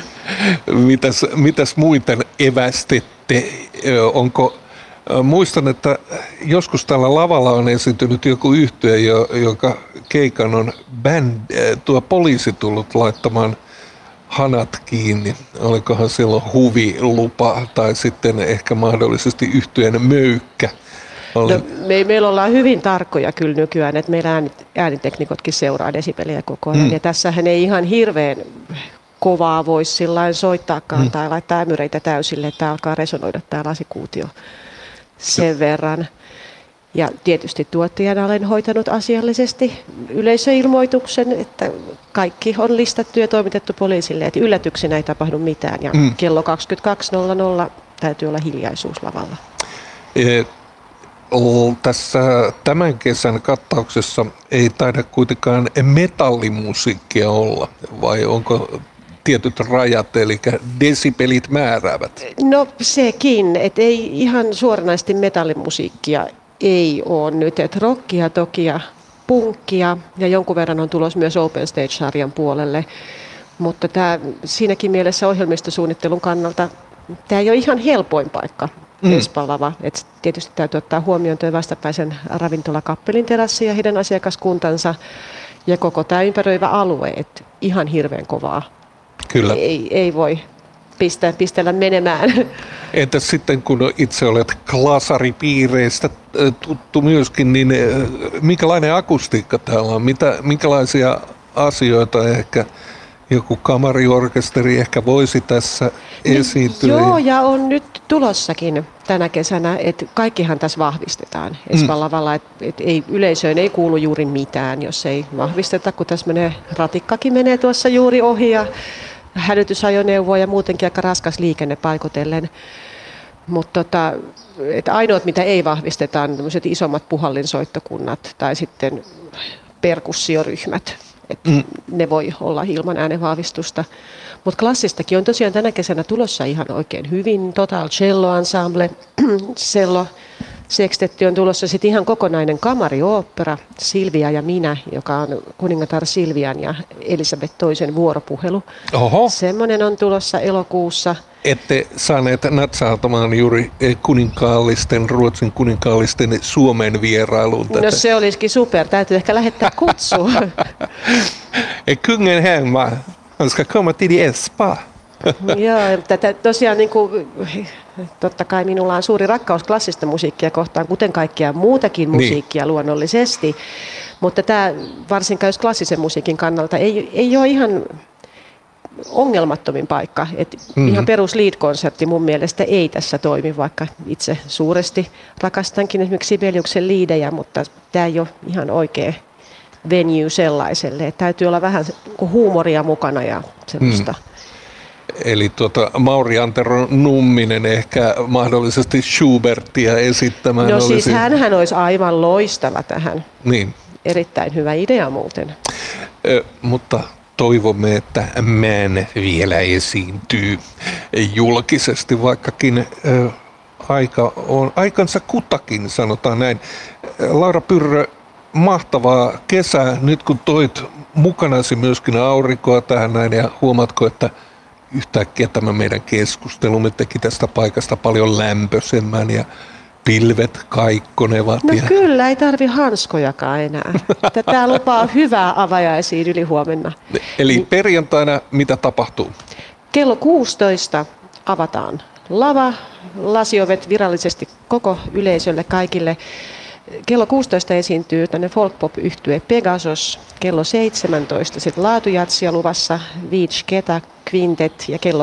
Mitäs muuten evästette? Muistan, että joskus tällä lavalla on esiintynyt joku yhtye, joka keikan on tuo poliisi tullut laittamaan hanat kiinni. Olikohan silloin huvilupa tai sitten ehkä mahdollisesti yhtyeen möykkä? No, meillä ollaan hyvin tarkkoja kyllä nykyään, että meillä ääniteknikotkin seuraa desibeliä koko ajan. Ja tässähän ei ihan hirveän kovaa voisi sillain soittaakaan tai laittaa ämyreitä täysille, että alkaa resonoida tämä lasikuutio sen verran. Ja tietysti tuottajana olen hoitanut asiallisesti yleisöilmoituksen, että kaikki on listattu ja toimitettu poliisille, että yllätyksenä ei tapahdu mitään. Ja kello 22.00 täytyy olla hiljaisuus lavalla. Tässä tämän kesän kattauksessa ei taida kuitenkaan metallimusiikkia olla, vai onko tietyt rajat, eli desibelit määräävät? No sekin, että ei ihan suoranaisesti metallimusiikkia ei ole nyt, että rockia toki ja punkkia ja jonkun verran on tulos myös Open Stage-sarjan puolelle, mutta siinäkin mielessä ohjelmistosuunnittelun kannalta tämä ei ole ihan helpoin paikka Espalava. Et tietysti täytyy ottaa huomioon tuo vastapäisen ravintolakappelin terassi ja heidän asiakaskuntansa ja koko tämä ympäröivä alue, että ihan hirveän kovaa. Kyllä. Ei voi pistellä menemään. Entäs sitten, kun itse olet klasaripiireistä tuttu myöskin, niin minkälainen akustiikka täällä on? Minkälaisia asioita ehkä joku kamariorkesteri ehkä voisi tässä esiintyä? Joo, ja on nyt tulossakin tänä kesänä, että kaikkihan tässä vahvistetaan Espanlavalla, että yleisöön ei kuulu juuri mitään, jos ei vahvisteta, kun tässä ratikkakin menee tuossa juuri ohi ja hälytysajoneuvoa ja muutenkin aika raskas liikenne paikotellen. Mutta ainoat, mitä ei vahvisteta, on tämmöiset isommat puhallinsoittokunnat tai sitten perkussioryhmät. Ne voi olla ilman äänenvahvistusta. Mutta klassistakin on tosiaan tänä kesänä tulossa ihan oikein hyvin. Total Cello Ensemble, cello sekstetti on tulossa sitten ihan kokonainen kamariooppera, Silvia ja minä, joka on kuningatar Silvian ja Elisabeth toisen vuoropuhelu. Oho. Semmoinen on tulossa elokuussa. Ette saaneet natsahtamaan juuri Ruotsin kuninkaallisten Suomen vierailuun tätä. No se olisikin super, täytyy ehkä lähettää kutsu. Kungen hemma, han ska komma till Espa. Joo, tätä tosiaan niin kuin, totta kai minulla on suuri rakkaus klassista musiikkia kohtaan, kuten kaikkea muutakin musiikkia luonnollisesti. Mutta tämä varsinkaan jos klassisen musiikin kannalta ei ole ihan ongelmattomin paikka. Ihan perus Lied-konsertti mun mielestä ei tässä toimi, vaikka itse suuresti rakastankin esimerkiksi Sibeliuksen liidejä, mutta tämä ei ole ihan oikea venue sellaiselle. Että täytyy olla vähän huumoria mukana ja semmoista. Eli Mauri Antero Numminen ehkä mahdollisesti Schubertia esittämään. No siis hänhän olisi aivan loistava tähän. Niin. Erittäin hyvä idea muuten. Mutta toivomme, että Män vielä esiintyy julkisesti, vaikkakin aika on aikansa kutakin, sanotaan näin. Laura Pyrrö, mahtavaa kesää. Nyt kun toit mukanasi myöskin aurinkoa tähän näin, ja huomaatko, että yhtäkkiä tämä meidän keskustelumme teki tästä paikasta paljon lämpöisemmän ja pilvet kaikkonevat. No kyllä, ei tarvi hanskojakaan enää. Tämä lupaa hyvää avajaisiin ylihuomenna. Eli perjantaina mitä tapahtuu? Kello 16 avataan lava, lasiovet virallisesti koko yleisölle kaikille. Kello 16 esiintyy tänne folkpop-yhtye Pegasus. Kello 17 sitten laatujatsia luvassa Vici Keta Quintet ja kello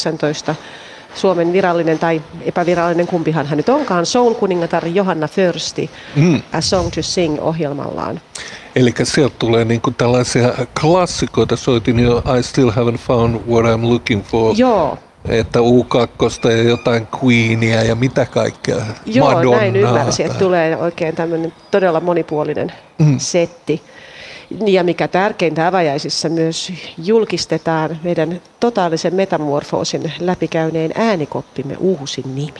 18 Suomen virallinen tai epävirallinen, kumpihan hän nyt onkaan, soul-kuningatar Johanna Försti A Song to Sing -ohjelmallaan. Eli sieltä tulee niinku tällaisia klassikoita, soitin jo I Still Haven't Found What I'm Looking For. Joo. Että U2 ja jotain Queenia ja mitä kaikkea. Joo, Madonnaa. Näin ymmärsin, että tulee oikein tämmöinen todella monipuolinen setti. Ja mikä tärkeintä, avajaisissa myös julkistetaan meidän totaalisen metamorfoosin läpikäyneen äänikoppimme uusi nimi.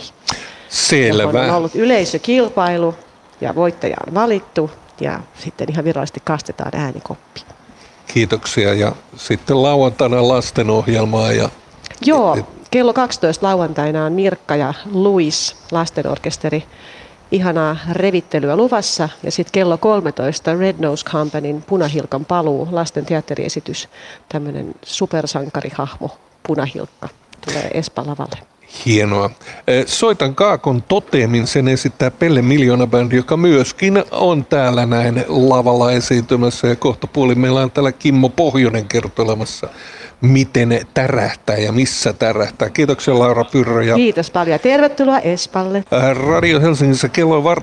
Selvä. On ollut yleisökilpailu ja voittaja on valittu ja sitten ihan virallisesti kastetaan äänikoppi. Kiitoksia ja sitten lauantaina lastenohjelmaa. Joo, kello 12 lauantaina on Mirkka ja Louis lastenorkesteri. Ihanaa revittelyä luvassa ja sitten kello 13 Red Nose Companyn Punahilkan paluu, lasten teatteriesitys, tämmöinen supersankarihahmo Punahilkka tulee Espa-lavalle. Hienoa. Soitan Kaakon toteemin, sen esittää Pelle Miljoona-bändi, joka myöskin on täällä näin lavalla esiintymässä ja kohtapuoli meillä on täällä Kimmo Pohjonen kertoilemassa, miten tärähtää ja missä tärähtää. Kiitoksia Laura Pyrrö. Kiitos paljon. Tervetuloa Espalle. Radio Helsingissä kello on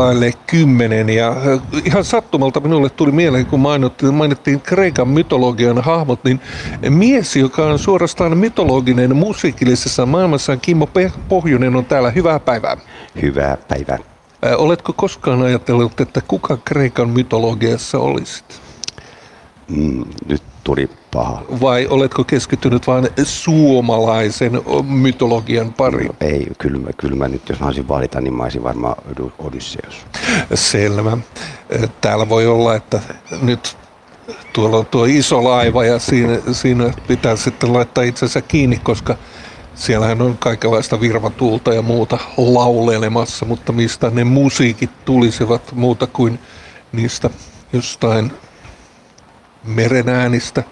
9:15 ja ihan sattumalta minulle tuli mieleen, kun mainittiin Kreikan mytologian hahmot, niin mies, joka on suorastaan mytologinen musiikillisessa maailmassa, Kimmo Pohjonen on täällä. Hyvää päivää. Hyvää päivää. Oletko koskaan ajatellut, että kuka Kreikan mytologiassa olisit? Nyt tuli paha. Vai oletko keskittynyt vain suomalaisen mytologian pariin? No, ei, kyllä mä nyt, jos mä olisin valita, niin mä olisin varmaan Odysseus. Selvä. Täällä voi olla, että nyt tuolla on tuo iso laiva ja siinä pitää sitten laittaa itsensä kiinni, koska siellähän on kaikenlaista virvatuulta ja muuta laulelemassa, mutta mistä ne musiikit tulisivat muuta kuin niistä jostain merenäänistä,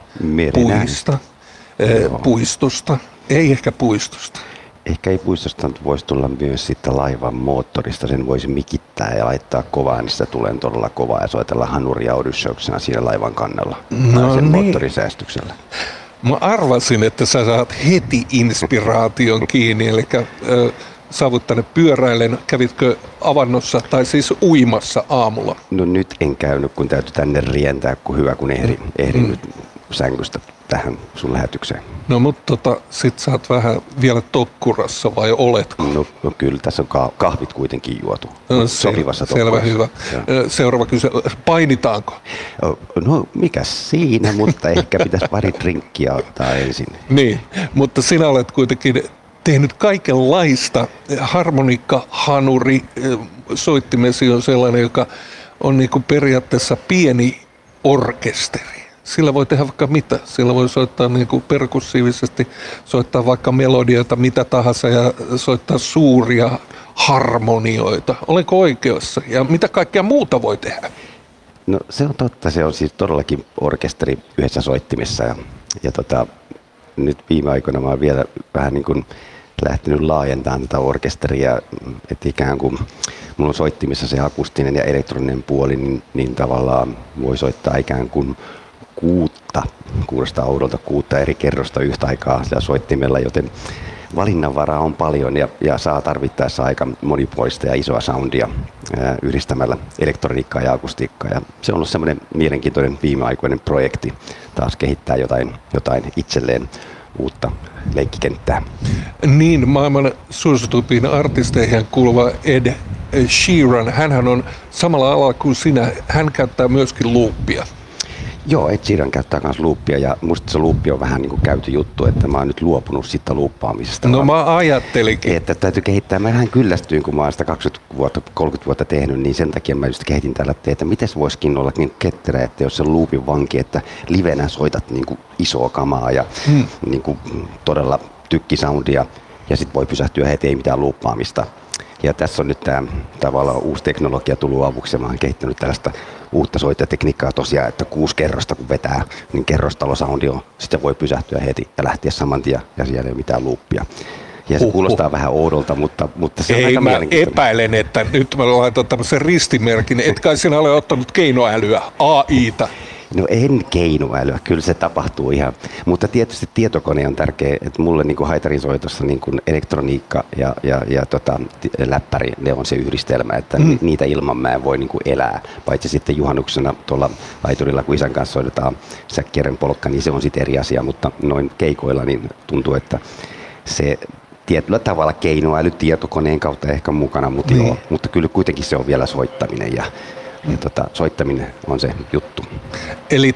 puistosta, ei ehkä puistosta. Ehkä ei puistosta, mutta voisi tulla myös sitten laivan moottorista, sen voisi mikittää ja laittaa kovaa, niin sitä tulee todella kovaa ja soitella hanuria Odysseuksena siinä laivan kannella sen moottorisäästyksellä. Mä arvasin, että sä saat heti inspiraation kiinni, eli saavut tänne pyöräillen. Kävitkö avannossa tai siis uimassa aamulla? No nyt en käynyt, kun täytyy tänne rientää, kun hyvä kun ehdin nyt sängystä tähän sun lähetykseen. No mutta sit sä oot vähän vielä tokkurassa vai oletko? No kyllä, tässä on kahvit kuitenkin juotu. Sopivassa selvä, hyvä. Seuraava kysymys, painitaanko? No mikäs siinä, mutta ehkä pitäisi pari drinkkiä ottaa ensin. Niin, mutta sinä olet kuitenkin tehnyt kaikenlaista. Harmonikka, hanuri, soittimesi on sellainen, joka on niin kuin periaatteessa pieni orkesteri. Sillä voi tehdä vaikka mitä. Sillä voi soittaa niin kuin perkussiivisesti, soittaa vaikka melodioita, mitä tahansa ja soittaa suuria harmonioita. Olenko oikeassa? Ja mitä kaikkea muuta voi tehdä? No se on totta. Se on siis todellakin orkesteri yhdessä soittimessa. Ja nyt viime aikoina mä oon vielä vähän niin kuin lähtenyt laajentamaan tätä orkesteria, että ikään kuin mulla on soittimissa se akustinen ja elektroninen puoli, niin tavallaan voi soittaa ikään kuin kuulostaa oudolta 6 eri kerrosta yhtä aikaa sillä soittimella, joten valinnanvaraa on paljon ja saa tarvittaessa aika monipuolista ja isoa soundia yhdistämällä elektroniikkaa ja akustiikkaa. Ja se on ollut semmoinen mielenkiintoinen viimeaikoinen projekti taas kehittää jotain itselleen uutta leikkikenttää. Niin, maailman suosituimpiin artisteihin kuuluva Ed Sheeran, hänhän on samalla alalla kuin sinä, hän käyttää myöskin loopia. Joo, Ed Sheeran käyttää myös loopia ja musta se loopi on vähän niin kuin käyty juttu, että mä oon nyt luopunut siitä luuppaamisesta. No mä ajattelinkin. Että täytyy kehittää. Mä vähän kyllästyin, kun mä oon sitä 20 vuotta, 30 vuotta tehnyt, niin sen takia mä just kehitin tällä, että miten se voisikin olla niin ketterä, että jos se loopin vanki, että livenä soitat niin kuin isoa kamaa ja niin kuin todella tykkisoundia ja sit voi pysähtyä heti, ei mitään luuppaamista. Ja tässä on nyt tämä tavallaan uusi teknologia tullut avuksi ja mä oon kehittänyt tällaista uutta soittajatekniikkaa tosiaan, että 6 kerrosta kun vetää, niin kerrostalosoundi on, sitten voi pysähtyä heti ja lähteä saman tien ja siellä ei ole mitään luuppia. Ja se kuulostaa vähän oudolta, mutta se on aika mielenkiintoinen. Epäilen, että nyt mä laitan tämmöisen ristimerkin, et kai sinä ole ottanut keinoälyä, AI:ta. No en keinoälyä, kyllä se tapahtuu ihan, mutta tietysti tietokone on tärkeä, että mulle niin kuin haitarinsoitossa niin kuin elektroniikka ja läppäri, ne on se yhdistelmä, että niitä ilman mä en voi niin kuin elää, paitsi sitten juhannuksena tuolla laiturilla, kun isän kanssa soitetaan säkkiären polkka, niin se on sitten eri asia, mutta noin keikoilla niin tuntuu, että se tietyllä tavalla keinoäly tietokoneen kautta ehkä mukana, mutta kyllä kuitenkin se on vielä soittaminen ja soittaminen on se juttu. Eli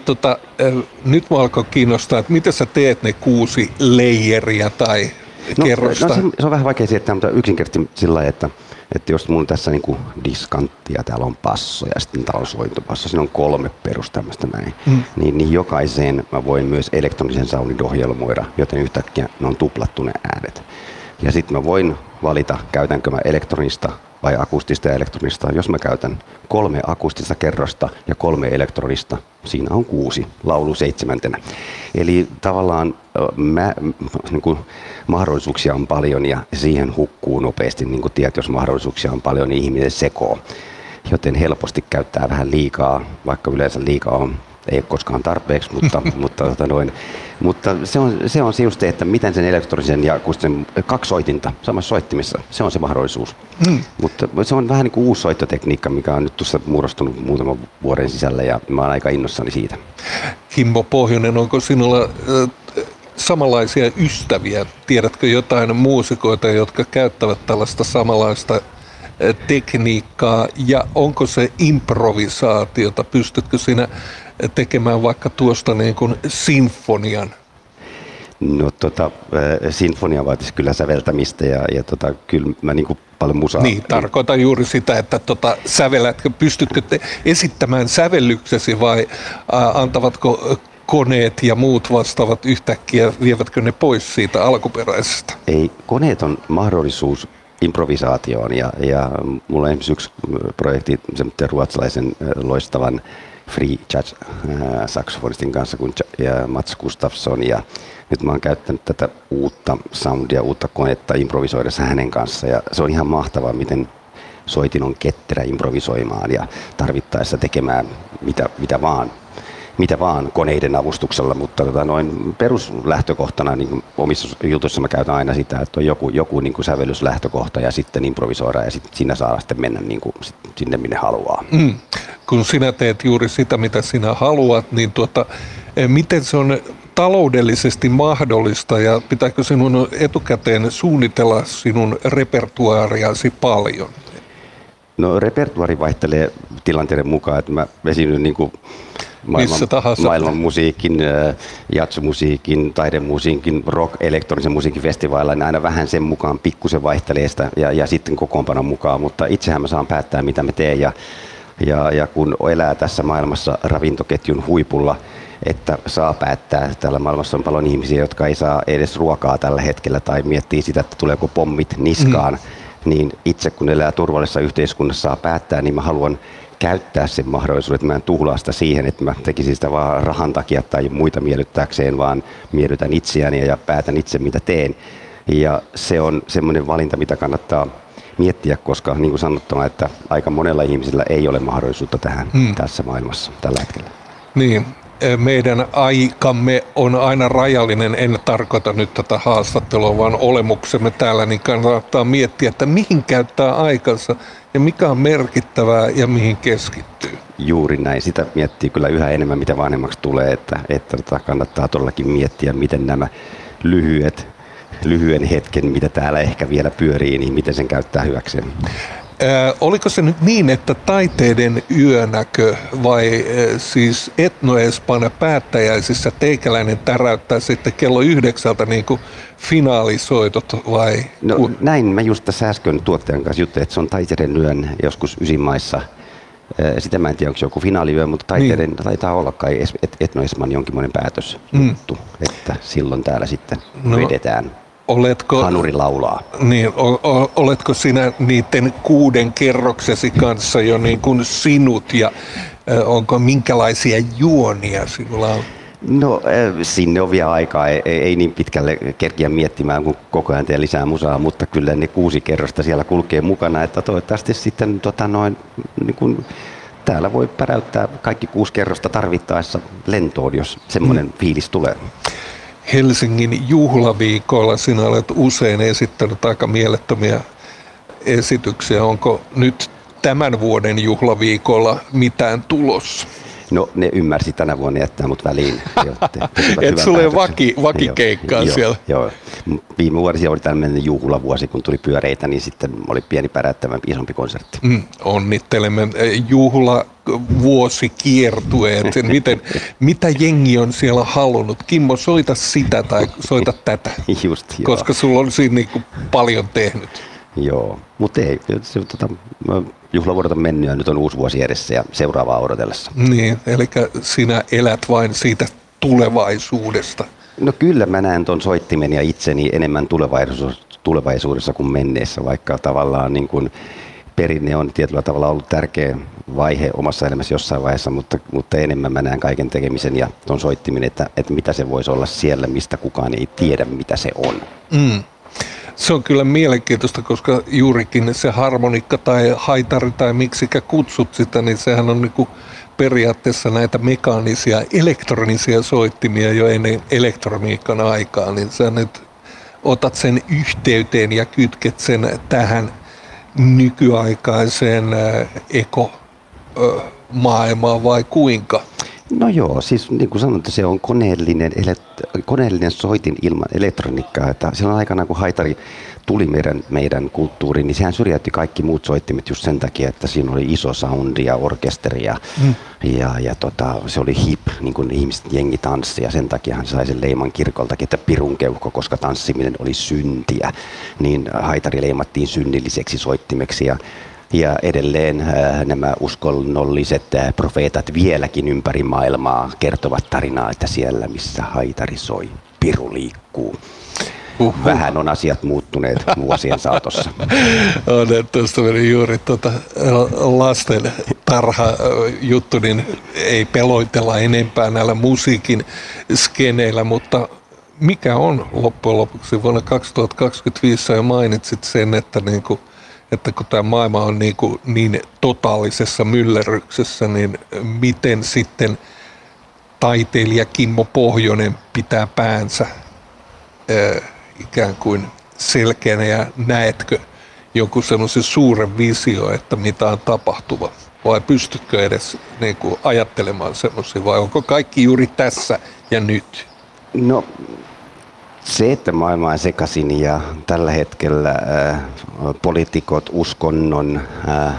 nyt mä alkoi kiinnostaa, että miten sä teet ne 6 leijeriä tai kerrosta? No se on vähän vaikea siirtää, mutta yksinkertaisesti sillä lailla, että jos mulla on tässä niinku diskantti ja täällä on passo ja sitten täällä on sointupasso, siinä on 3 tämmöistä näin, niin jokaiseen mä voin myös elektronisen soundin ohjelmoida, joten yhtäkkiä ne on tuplattu ne äänet. Ja sitten mä voin valita, käytänkö mä elektronista vai akustista ja elektronista. Jos mä käytän 3 akustista kerrosta ja 3 elektronista, siinä on 6, laulu 7. Eli tavallaan niin mahdollisuuksia on paljon ja siihen hukkuu nopeasti. Niin kuin tiedät, jos mahdollisuuksia on paljon, niin ihminen sekoo. Joten helposti käyttää vähän liikaa, vaikka yleensä liikaa on. Ei ole koskaan tarpeeksi, mutta se on just se, että miten sen elektronisen ja akustisen 2 soitinta samassa soittimessa, se on se mahdollisuus. Mutta se on vähän niin kuin uusi soittotekniikka, mikä on nyt tuossa muodostunut muutaman vuoden sisällä ja mä oon aika innossani siitä. Kimmo Pohjonen, onko sinulla samanlaisia ystäviä? Tiedätkö jotain muusikoita, jotka käyttävät tällaista samanlaista tekniikkaa ja onko se improvisaatiota? Pystytkö sinä tekemään vaikka tuosta niin kuin sinfonian? No sinfonia vaatisi kyllä säveltämistä ja kyllä mä niin kuin paljon musaa. Niin, tarkoitan juuri sitä, että sävelätkö, pystytkö esittämään sävellyksesi vai antavatko koneet ja muut vastaavat yhtäkkiä, vievätkö ne pois siitä alkuperäisestä? Ei, koneet on mahdollisuus improvisaatioon ja mulla on esimerkiksi yksi projekti semmoinen ruotsalaisen loistavan free jazz saksofonistin kanssa kuin Mats Gustafsson ja nyt mä oon käyttänyt tätä uutta soundia, uutta konetta improvisoidessa hänen kanssa ja se on ihan mahtavaa, miten soitin on ketterä improvisoimaan ja tarvittaessa tekemään mitä vaan koneiden avustuksella, mutta noin peruslähtökohtana niin omissa jutuissa mä käytän aina sitä, että on joku niin kuin sävellyslähtökohta ja sitten improvisoidaan ja sitten siinä saa sitten mennä niin kuin sinne minne haluaa. Kun sinä teet juuri sitä, mitä sinä haluat, niin miten se on taloudellisesti mahdollista ja pitääkö sinun etukäteen suunnitella sinun repertuaariasi paljon? No repertuaari vaihtelee tilanteiden mukaan, että mä esiinnyn niin kuin maailman musiikin, jazzmusiikin, taidemusiikin, rock, elektronisen musiikin festivaaleilla, niin aina vähän sen mukaan pikkusen vaihtelee sitä ja sitten kokoonpanon mukaan, mutta itsehän mä saan päättää, mitä mä teen ja kun elää tässä maailmassa ravintoketjun huipulla, että saa päättää. Tällä maailmassa on paljon ihmisiä, jotka ei saa edes ruokaa tällä hetkellä tai miettii sitä, että tuleeko pommit niskaan. Niin itse kun elää turvallisessa yhteiskunnassa saa päättää, niin mä haluan käyttää sen mahdollisuuden, että mä en tuhlaa sitä siihen, että mä tekisin sitä vaan rahan takia tai muita miellyttääkseen, vaan miellytän itseäni ja päätän itse, mitä teen. Ja se on semmoinen valinta, mitä kannattaa miettiä, koska niin kuin sanottuna, että aika monella ihmisellä ei ole mahdollisuutta tähän tässä maailmassa tällä hetkellä. Niin. Meidän aikamme on aina rajallinen, en tarkoita nyt tätä haastattelua, vaan olemuksemme täällä, niin kannattaa miettiä, että mihin käyttää aikansa ja mikä on merkittävää ja mihin keskittyy. Juuri näin. Sitä miettii kyllä yhä enemmän, mitä vanhemmaksi tulee, että kannattaa todellakin miettiä, miten nämä lyhyen hetken, mitä täällä ehkä vielä pyörii, niin miten sen käyttää hyväkseen. Oliko se nyt niin, että taiteiden yönäkö vai siis Etno-Espana päättäjäisissä teikäläinen täräyttää sitten kello 9 niin kuin finaalisoitot vai? No näin mä just tässä äsken tuottajan kanssa juttelin, että se on taiteiden yön joskus Ysimaissa. Sitä mä en tiedä, onko se joku finaaliyö, mutta taiteiden taitaa olla kai Etno-Espan jonkinmoinen päätös juttu, että silloin täällä sitten vedetään. Hanuri laulaa. Niin, oletko sinä niiden 6 kerroksesi kanssa jo niin kuin sinut ja onko minkälaisia juonia sinulla on? No sinne on vielä aikaa, ei niin pitkälle kerkiä miettimään, kun koko ajan teen lisää musaa, mutta kyllä ne 6 kerrosta siellä kulkee mukana, että toivottavasti sitten niin kuin, täällä voi päräyttää kaikki 6 kerrosta tarvittaessa lentoon, jos semmoinen fiilis tulee. Helsingin juhlaviikolla sinä olet usein esittänyt aika mielettömiä esityksiä. Onko nyt tämän vuoden juhlaviikolla mitään tulossa? No ne ymmärsi tänä vuonna jättää mut väliin. Et sulle vakikeikkaa siellä? Joo. Viime vuosi oli tämmöinen juhlavuosi, kun tuli pyöreitä, niin sitten oli pieni päräyttävämpi isompi konsertti. Onnittelemme juhlavuosikiertueet. Mitä jengi on siellä halunnut? Kimmo, soita sitä tai soita tätä, just, koska sulla on siinä niin kuin paljon tehnyt. Joo, mutta ei. Juhlavuodet on mennyt ja nyt on uusi vuosi edessä ja seuraavaa odotellessa. Niin, eli sinä elät vain siitä tulevaisuudesta. No kyllä mä näen ton soittimen ja itseni enemmän tulevaisuudessa kuin menneessä, vaikka tavallaan niin kuin perinne on tietyllä tavalla ollut tärkeä vaihe omassa elämässä jossain vaiheessa, mutta enemmän mä näen kaiken tekemisen ja ton soittimen, että mitä se voisi olla siellä, mistä kukaan ei tiedä, mitä se on. Se on kyllä mielenkiintoista, koska juurikin se harmonikka tai haitari tai miksikä kutsut sitä, niin sehän on niinku periaatteessa näitä mekaanisia, elektronisia soittimia jo ennen elektroniikan aikaa, niin sä nyt otat sen yhteyteen ja kytket sen tähän nykyaikaiseen ekomaailmaan vai kuinka? No joo, siis niin kuin sanoin, että se on koneellinen soitin ilman elektroniikkaa. Että silloin aikana, kun haitari tuli meidän kulttuuriin, niin sehän syrjäytti kaikki muut soittimet just sen takia, että siinä oli iso soundi ja orkesteri ja se oli hip, niin kuin ihmiset jengi tanssi ja sen takia hän sai sen leiman kirkoltakin, että pirunkeuhko, koska tanssiminen oli syntiä, niin haitari leimattiin synnilliseksi soittimeksi ja edelleen nämä uskonnolliset profeetat vieläkin ympäri maailmaa kertovat tarinaa, että siellä missä haitari soi, piru liikkuu. Vähän on asiat muuttuneet vuosien saatossa. Tuosta meni juuri lasten tarha-juttu, niin ei peloitella enempää näillä musiikin skeneillä, mutta mikä on loppujen lopuksi vuonna 2025 jo mainitsit sen, että kun tämä maailma on niin totaalisessa myllerryksessä, niin miten sitten taiteilija Kimmo Pohjonen pitää päänsä ikään kuin selkeänä ja näetkö jonkun sellaisen suuren visio, että mitä on tapahtuva? Vai pystytkö edes ajattelemaan semmoisia vai onko kaikki juuri tässä ja nyt? No se, että maailma on sekaisin ja tällä hetkellä poliitikot, uskonnon,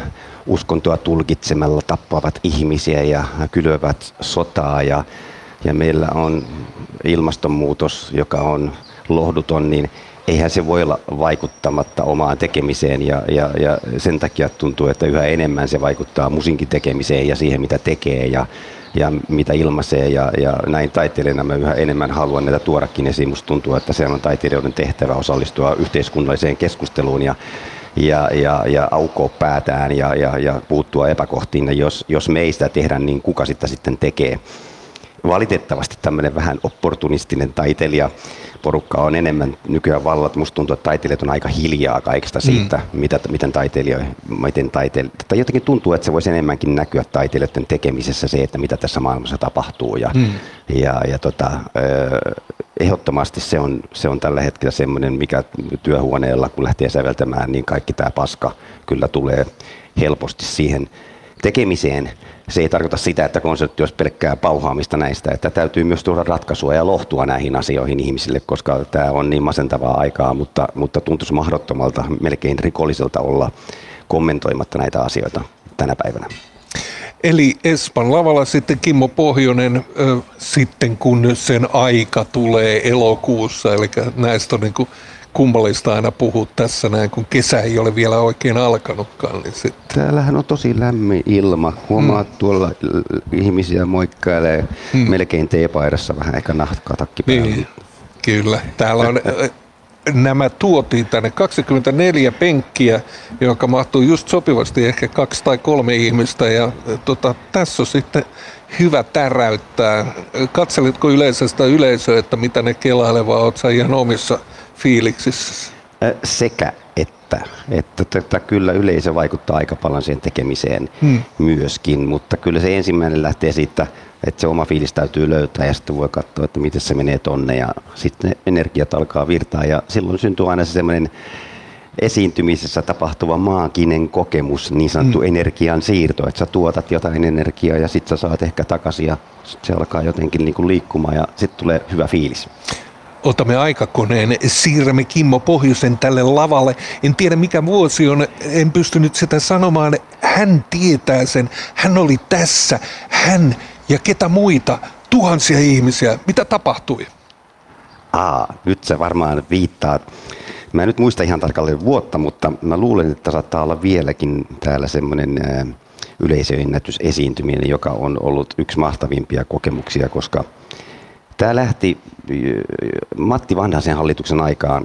uskontoa tulkitsemalla tappavat ihmisiä ja kylvävät sotaa ja meillä on ilmastonmuutos, joka on lohduton, niin eihän se voi olla vaikuttamatta omaan tekemiseen ja sen takia tuntuu, että yhä enemmän se vaikuttaa musiikin tekemiseen ja siihen, mitä tekee ja mitä ilmaisee ja näin taiteilijana mä yhä enemmän haluan näitä tuodakin esiin. Musta tuntuu, että se on taiteilijoiden tehtävä osallistua yhteiskunnalliseen keskusteluun ja aukoa päätään ja puuttua epäkohtiin. Ja jos me ei sitä tehdä, niin kuka sitä sitten tekee? Valitettavasti tämmöinen vähän opportunistinen taiteilijaporukka on enemmän nykyään vallat. Musta tuntuu, että taiteilijat on aika hiljaa kaikesta siitä, miten tai jotenkin tuntuu, että se voisi enemmänkin näkyä taiteilijoiden tekemisessä se, että mitä tässä maailmassa tapahtuu. Ehdottomasti se on tällä hetkellä semmoinen, mikä työhuoneella, kun lähtee säveltämään, niin kaikki tämä paska kyllä tulee helposti siihen tekemiseen. Se ei tarkoita sitä, että konsertti olisi pelkkää pauhaamista näistä, että täytyy myös tuoda ratkaisua ja lohtua näihin asioihin ihmisille, koska tämä on niin masentavaa aikaa, mutta tuntuisi mahdottomalta, melkein rikolliselta olla kommentoimatta näitä asioita tänä päivänä. Eli Espan lavalla sitten Kimmo Pohjonen sitten kun sen aika tulee elokuussa, eli näistä on niin kuin kummallista aina puhua tässä näin, kun kesä ei ole vielä oikein alkanutkaan. Niin sitten. Täällähän on tosi lämmin ilma. Huomaat tuolla ihmisiä moikkailee melkein teepaidassa vähän ehkä nahkatakki päällä. Niin, kyllä. Täällä on nämä tuotiin tänne 24 penkkiä, joka mahtuu just sopivasti ehkä 2 tai 3 ihmistä. Ja tässä on sitten hyvä täräyttää. Katselitko yleisöstä yleisöä, että mitä ne kelailevaa, oot sä ihan omissa fiiliksissä? Sekä että kyllä yleisö vaikuttaa aika paljon siihen tekemiseen myöskin, mutta kyllä se ensimmäinen lähtee siitä, että se oma fiilis täytyy löytää ja sitten voi katsoa, että miten se menee tonne ja sitten ne energiat alkaa virtaa ja silloin syntyy aina se semmoinen esiintymisessä tapahtuva maaginen kokemus, niin sanottu energian siirto, että sä tuotat jotain energiaa ja sitten sä saat ehkä takaisin ja se alkaa jotenkin niin kuin liikkumaan ja sitten tulee hyvä fiilis. Otamme aikakoneen, siirrämme Kimmo Pohjosen tälle lavalle. En tiedä mikä vuosi on, en pystynyt sitä sanomaan. Hän tietää sen, hän oli tässä, hän ja ketä muita, tuhansia ihmisiä. Mitä tapahtui? Nyt sä varmaan viittaat. Mä en nyt muista ihan tarkalleen vuotta, mutta mä luulen, että saattaa olla vieläkin täällä semmoinen yleisöennätysesiintyminen, joka on ollut yksi mahtavimpia kokemuksia, koska tämä lähti Matti Vanhasen hallituksen aikaan,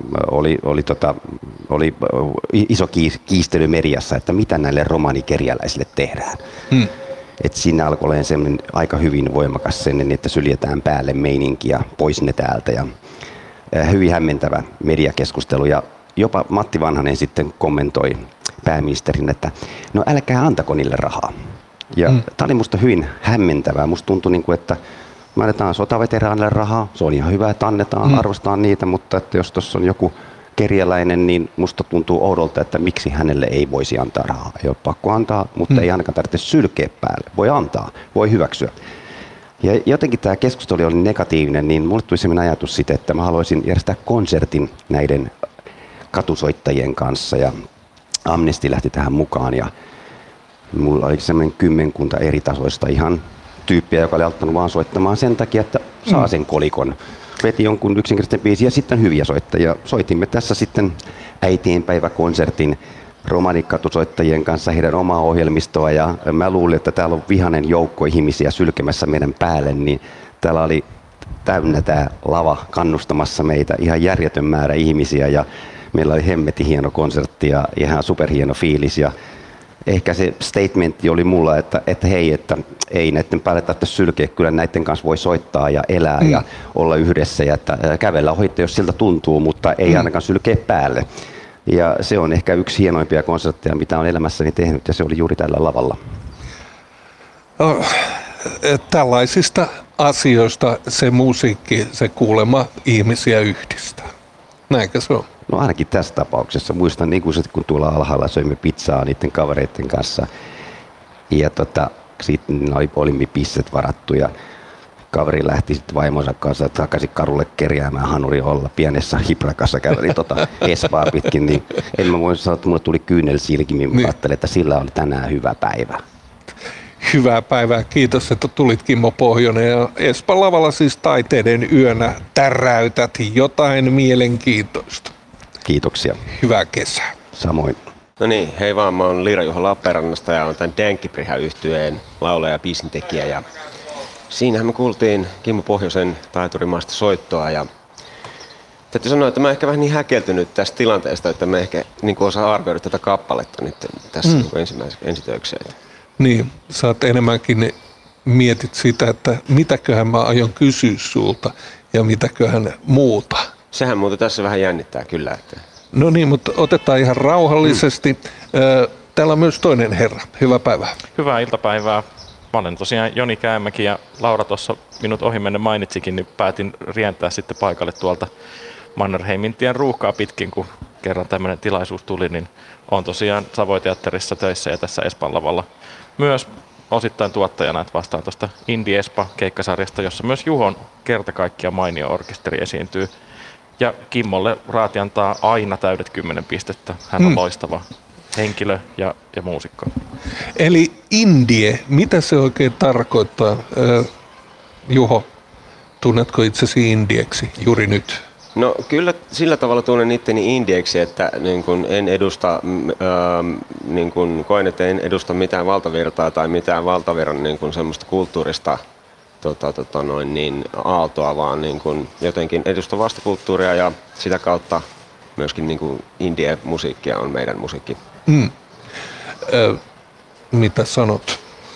oli iso kiistely mediassa, että mitä näille romanikerjäläisille tehdään. Et siinä alkoi olla semmoinen aika hyvin voimakas sen, että syljetään päälle meininkiä, pois ne täältä. Ja hyvin hämmentävä mediakeskustelu. Ja jopa Matti Vanhanen sitten kommentoi pääministerin, että no älkää antako niille rahaa. Ja tämä oli musta hyvin hämmentävää. Musta tuntui, että me annetaan sotaveteraanille rahaa, se on ihan hyvä, että annetaan, arvostetaan niitä, mutta että jos tuossa on joku kerjäläinen, niin musta tuntuu oudolta, että miksi hänelle ei voisi antaa rahaa. Ei ole pakko antaa, mutta ei ainakaan tarvitse sylkeä päälle. Voi antaa, voi hyväksyä. Ja jotenkin tämä keskustelu oli negatiivinen, niin mulle tuli sellainen ajatus siitä, että mä haluaisin järjestää konsertin näiden katusoittajien kanssa ja Amnesty lähti tähän mukaan ja mulla oli semmoinen 10 eri tasoista ihan tyyppiä, joka oli alttanut vaan soittamaan sen takia, että saa sen kolikon. Veti jonkun yksinkertaisen biisin ja sitten hyviä soittajia. Soitimme tässä sitten äitienpäiväkonsertin romanikatusoittajien kanssa heidän omaa ohjelmistoa ja mä luulin, että täällä on vihainen joukko ihmisiä sylkemässä meidän päälle, niin täällä oli täynnä tämä lava kannustamassa meitä, ihan järjetön määrä ihmisiä ja meillä oli hemmetin hieno konsertti ja ihan superhieno fiilis ja ehkä se statementti oli mulla, että hei, että ei näiden päälle tarvitse sylkeä, kyllä näiden kanssa voi soittaa ja elää ja olla yhdessä ja että kävellä ohitte, jos siltä tuntuu, mutta ei ainakaan sylkeä päälle. Ja se on ehkä yksi hienoimpia konsertteja, mitä on elämässäni tehnyt ja se oli juuri tällä lavalla. Tällaisista asioista se musiikki, se kuulema ihmisiä yhdistää. Näinkö se on? No ainakin tässä tapauksessa. Muistan ikuisesti, kun tuolla alhaalla söimme pizzaa niiden kavereiden kanssa. Ja sitten olimme pisset varattu ja kaveri lähti sitten vaimonsa kanssa takaisin kadulle kerjäämään hanuri olla pienessä hiprakassa käveli Espaa pitkin, niin en mä voi sanoa, että mulle tuli kyynel silkimin, mä ajattelin, että sillä oli tänään hyvä päivä. Hyvää päivää, kiitos, että tulit Kimmo Pohjonen, ja Espan lavalla siis taiteiden yönä täräytät jotain mielenkiintoista. Kiitoksia. Hyvää kesää. Samoin. No niin, hei vaan, mä oon Liira-Juha Lappeenrannasta ja oon tämän Dänkkipirhä-yhtyeen laulaja ja biisintekijä. Ja siinähän me kuultiin Kimmo Pohjosen taiturimaista soittoa ja täytyy sanoa, että mä oon ehkä vähän niin häkeltynyt tästä tilanteesta, että mä ehkä niin osaa arvioida tätä kappaletta nyt tässä ensitöikseen. Niin, sä oot enemmänkin mietit sitä, että mitäköhän mä aion kysyä sulta ja mitäköhän muuta. Sehän muuten tässä vähän jännittää kyllä. Että... No niin, mutta otetaan ihan rauhallisesti. Täällä on myös toinen herra. Hyvää päivää. Hyvää iltapäivää. Mä olen tosiaan Joni Käämäki ja Laura tuossa minut ohimennen mainitsikin, niin päätin rientää sitten paikalle tuolta Mannerheimintien ruuhkaa pitkin, kun kerran tämmöinen tilaisuus tuli, niin olen tosiaan Savoy-teatterissa töissä ja tässä Espan lavalla myös osittain tuottajana, että vastaan tuosta Indie Espa-keikkasarjasta, jossa myös Juhon kerta kaikkiaan mainio orkesteri esiintyy. Ja Kimmolle Raati antaa aina täydet 10 pistettä. Hän on loistava henkilö ja muusikko. Eli Indie, mitä se oikein tarkoittaa? Juho, tunnetko itsesi indieksi juuri nyt? No kyllä sillä tavalla tunnen itteni indieksi, että niin kun en edusta, niin kun koen, että en edusta mitään valtavirtaa tai mitään valtavirran niin kun semmoista kulttuurista aaltoa, vaan niin kun jotenkin edustan vastakulttuuria ja sitä kautta myöskin niin kun indie-musiikkia on meidän musiikki. Mitä sanot?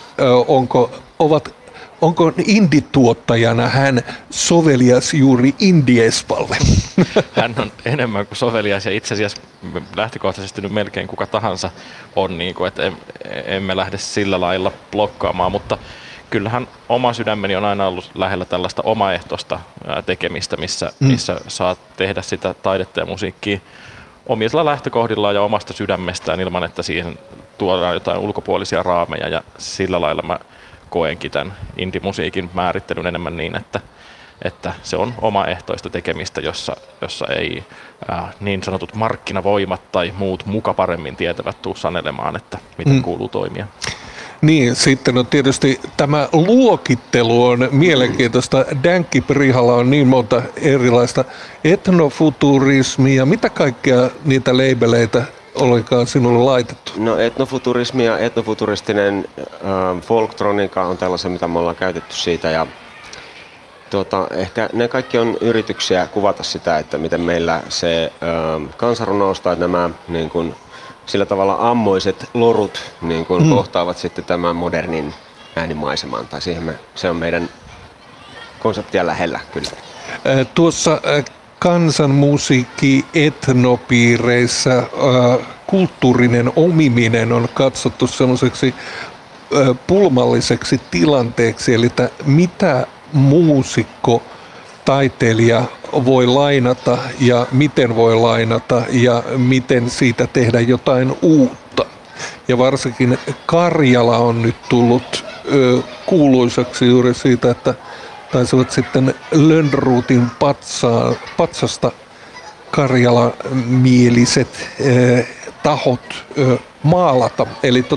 Onko indie-tuottajana hän sovelias juuri Indie-Espalle? Hän on enemmän kuin sovelias ja itse asiassa lähtökohtaisesti nyt melkein kuka tahansa on, niin kuin, että emme lähde sillä lailla blokkaamaan, mutta kyllähän oma sydämeni on aina ollut lähellä tällaista omaehtoista tekemistä, missä saa tehdä sitä taidetta ja musiikkia omilla lähtökohdillaan ja omasta sydämestään ilman, että siihen tuodaan jotain ulkopuolisia raameja ja sillä lailla mä koenkin tämän indie-musiikin määrittelyn enemmän niin, että se on omaehtoista tekemistä, jossa ei niin sanotut markkinavoimat tai muut muka paremmin tietävät tuu sanelemaan, että miten kuuluu toimia. Niin, sitten on tietysti tämä luokittelu on mielenkiintoista. Dänkkipirhalla on niin monta erilaista etnofuturismia. Mitä kaikkea niitä leibeleitä olikaan sinulle laitettu? No etnofuturismi ja etnofuturistinen folktronika on tällaisia, mitä me ollaan käytetty siitä. Ja ehkä ne kaikki on yrityksiä kuvata sitä, että miten meillä se kansanrunous tai nämä niin kuin, sillä tavalla ammoiset lorut niin kuin kohtaavat sitten tämän modernin äänimaiseman. Tai se on meidän konseptia lähellä kyllä. Tuossa kansanmusiikki etnopiireissä kulttuurinen omiminen on katsottu sellaiseksi pulmalliseksi tilanteeksi, eli mitä muusikko, taiteilija voi lainata ja miten voi lainata ja miten siitä tehdä jotain uutta. Ja varsinkin Karjala on nyt tullut kuuluisaksi juuri siitä, että taisivat sitten Lönnruutin patsasta karjalamieliset tahot maalata.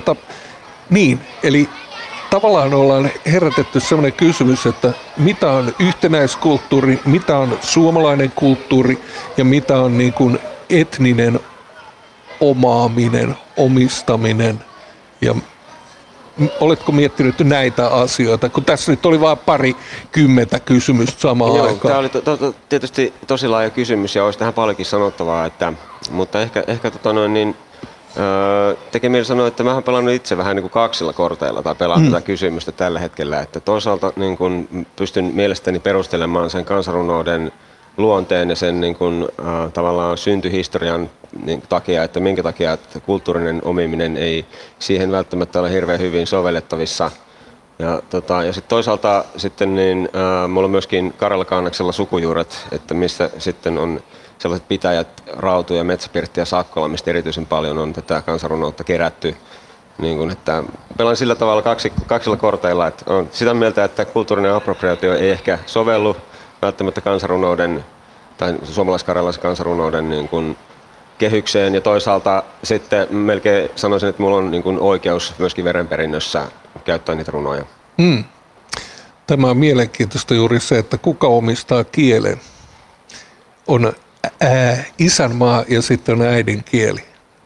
Eli tavallaan ollaan herätetty sellainen kysymys, että mitä on yhtenäiskulttuuri, mitä on suomalainen kulttuuri ja mitä on niin kuin etninen omaaminen, omistaminen. Ja oletko miettinyt näitä asioita, kun tässä nyt oli vain 20 kysymystä samaan aikaan? Tämä oli tietysti tosi laaja kysymys ja olisi tähän paljonkin sanottavaa, mutta ehkä tekee mieli sanoa, että mä oon pelannut itse vähän niin kuin kaksilla korteilla tai pelaan tätä kysymystä tällä hetkellä. Että toisaalta niin kuin pystyn mielestäni perustelemaan sen kansanrunouden luonteen ja sen niin kuin, tavallaan syntyhistorian takia, että minkä takia että kulttuurinen omiminen ei siihen välttämättä ole hirveän hyvin sovellettavissa. Ja sitten toisaalta sitten mulla on myöskin Karjala-Kannaksella sukujuuret, että missä sitten on sellaiset pitäjät, Rautu ja Metsäpirtti ja Sakkola, mistä erityisen paljon on tätä kansanrunoutta kerätty. niin kuin, että pelaan sillä tavalla kaksilla korteilla, että on sitä mieltä, että kulttuurinen appropriaatio ei ehkä sovellu välttämättä kansanrunouden tai suomalais-karjalaisen kansanrunouden niin kuin kehykseen, ja toisaalta sitten melkein sanoisin, että mulla on niin kuin oikeus myöskin verenperinnössä käyttää niitä runoja. Tämä on mielenkiintoista juuri se, että kuka omistaa kielen. On isänmaa ja sitten on äidinkieli.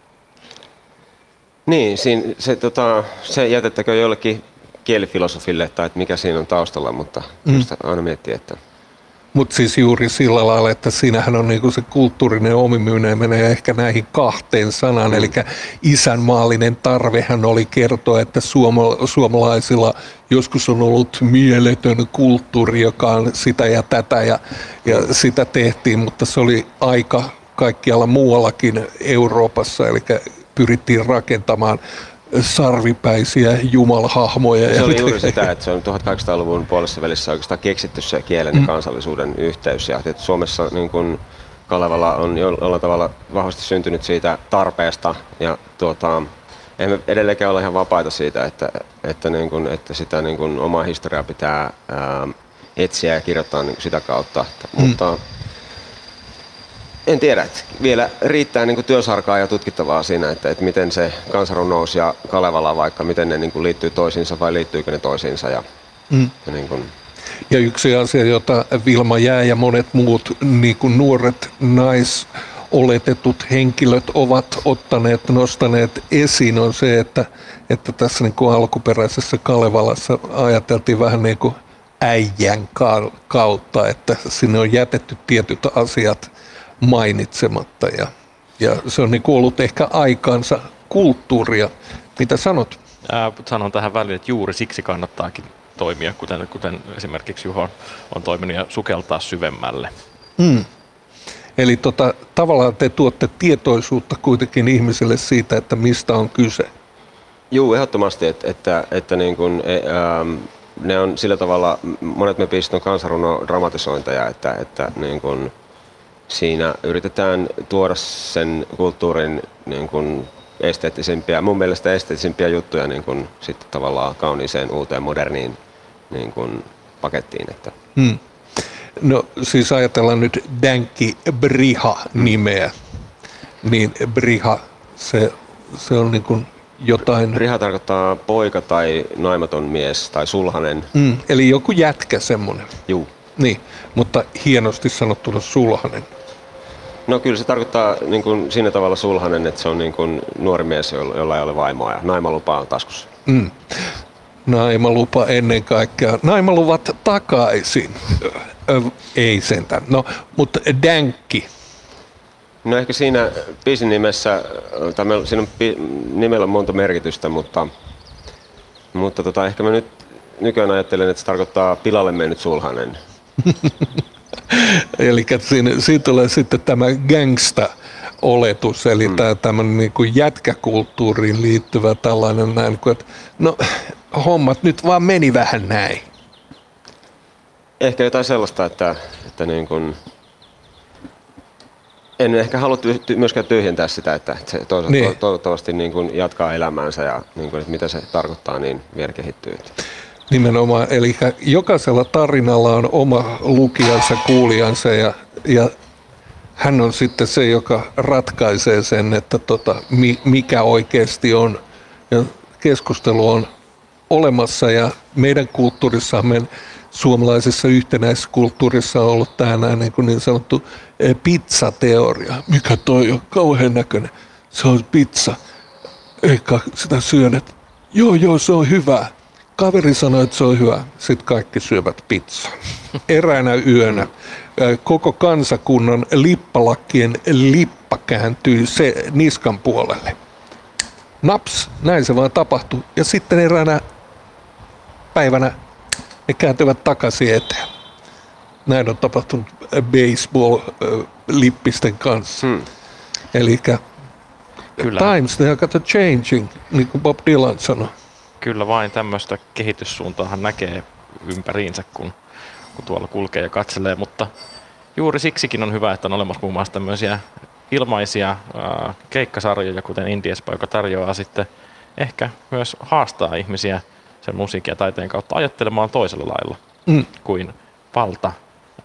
Niin, se jätettäkö jollekin kielifilosofille, tai että mikä siinä on taustalla, mutta aina miettii, että... Mutta siis juuri sillä lailla, että siinähän on niinku se kulttuurinen omiminen menee ehkä näihin kahteen sanaan. Eli isänmaallinen tarvehän oli kertoa, että suomalaisilla joskus on ollut mieletön kulttuuri, joka on sitä ja tätä ja sitä tehtiin, mutta se oli aika kaikkialla muuallakin Euroopassa, eli pyrittiin rakentamaan sarvipäisiä jumalahahmoja. Se oli juuri sitä, että se on 1800-luvun puolessa välissä oikeastaan keksitty se kielen ja kansallisuuden yhteys. Ja Suomessa niin kun Kalevala on jollain tavalla vahvasti syntynyt siitä tarpeesta. Ja emme edelleenkään ole ihan vapaita siitä, että sitä niin kun omaa historiaa pitää etsiä ja kirjoittaa niin sitä kautta. Mutta en tiedä, että vielä riittää niin kuin työsarkaa ja tutkittavaa siinä, että miten se kansanrunous ja Kalevala vaikka, miten ne niin kuin liittyy toisiinsa vai liittyykö ne toisiinsa. Ja ja yksi asia, jota Vilma Jää ja monet muut niin kuin nuoret naisoletetut henkilöt ovat nostaneet esiin, on se, että tässä niin kuin alkuperäisessä Kalevalassa ajateltiin vähän niin kuin äijän kautta, että sinne on jätetty tietyt asiat mainitsematta ja se on niin kuin ollut ehkä aikansa kulttuuria. Mitä sanot? Sanon tähän väliin, että juuri siksi kannattaakin toimia, kuten esimerkiksi Juho on toiminut, ja sukeltaa syvemmälle. Eli tavallaan te tuotte tietoisuutta kuitenkin ihmiselle siitä, että mistä on kyse. Joo, ehdottomasti, että niin kuin, ne on sillä tavalla, monet mepistä on kansanrunon dramatisointeja, että niin kuin siinä yritetään tuoda sen kulttuurin niin kuin mun mielestä esteettisimpiä juttuja niin kuin sitten tavallaan kauniiseen uuteen moderniin niin kuin pakettiin. Että. No siis ajatellaan nyt Dänki Briha-nimeä, niin Briha, se on niin kuin jotain... Briha tarkoittaa poika tai naimaton mies tai sulhanen. Eli joku jätkä semmoinen. Juu. Niin, mutta hienosti sanottuna sulhanen. No kyllä se tarkoittaa niin kuin siinä tavalla sulhanen, että se on niin kuin nuori mies, jolla ei ole vaimoa ja naimalupa on taskussa. Naimalupa ennen kaikkea. Naimaluvat takaisin. Ei sentään. No, mutta Dänkki. No ehkä siinä biisin nimessä, siinä on nimellä monta merkitystä, mutta ehkä mä nyt nykyään ajattelen, että se tarkoittaa pilalle mennyt sulhanen. Eli siinä tulee sitten tämä gangsta-oletus, eli tämmöinen niin kuin jätkäkulttuuriin liittyvä tällainen näin, että no hommat nyt vaan meni vähän näin. Ehkä jotain sellaista, että niin kuin, en ehkä halua myöskään tyhjentää sitä, että se toivottavasti niin kuin jatkaa elämäänsä ja niin kuin, että mitä se tarkoittaa, niin vielä kehittyy. Nimenomaan, eli jokaisella tarinalla on oma lukijansa, kuulijansa ja hän on sitten se, joka ratkaisee sen, että mikä oikeasti on. Ja keskustelu on olemassa ja meidän kulttuurissamme, suomalaisessa yhtenäiskulttuurissa on ollut tämä niin sanottu pizzateoria. Mikä toi on kauhean näköinen? Se on pizza. Eikä sitä syödä. Joo, se on hyvä. Kaveri sanoi, että se on hyvä. Sitten kaikki syövät pizzaa. Eräänä yönä koko kansakunnan lippalakkien lippa kääntyi se niskan puolelle. Naps, näin se vaan tapahtui. Ja sitten eräänä päivänä ne kääntyvät takaisin eteen. Näin on tapahtunut baseball-lippisten kanssa. Elikkä times they are changing, niin kuin Bob Dylan sanoi. Kyllä vain tämmöistä kehityssuuntaahan näkee ympäriinsä, kun tuolla kulkee ja katselee, mutta juuri siksikin on hyvä, että on olemassa muun muassa tämmöisiä ilmaisia keikkasarjoja, kuten Indiespa, joka tarjoaa sitten ehkä myös haastaa ihmisiä sen musiikin ja taiteen kautta ajattelemaan toisella lailla kuin valta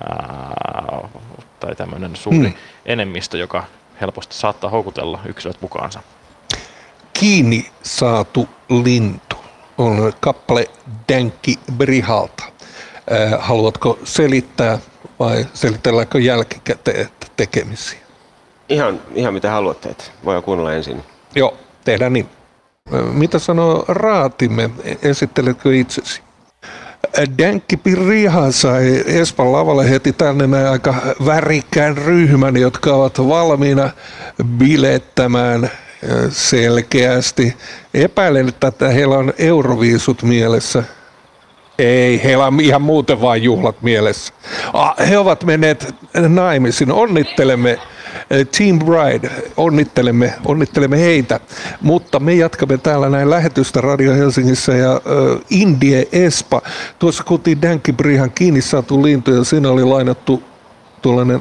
tai tämmöinen suuri enemmistö, joka helposti saattaa houkutella yksilöt mukaansa. Kiinni saatu lintu on kappale Dänki Brihalta. Haluatko selittää vai selitelläänkö jälkikäteen tekemisiä? Ihan mitä haluatte, että voi kuunnella ensin. Joo, tehdään niin. Mitä sanoo Raatimme? Esitteletkö itsesi? Dänki Briha sai Espan lavalle heti tänne näin aika värikkään ryhmän, jotka ovat valmiina bilettämään selkeästi. Epäilen, että heillä on euroviisut mielessä. Ei, heillä on ihan muuten vain juhlat mielessä. He ovat menneet naimisiin. Onnittelemme Team Bride, onnittelemme heitä. Mutta me jatkamme täällä näin lähetystä Radio Helsingissä ja Indie Espa. Tuossa kuultiin Dänki Brihan Kiinni saatu lintu ja siinä oli lainattu tuollainen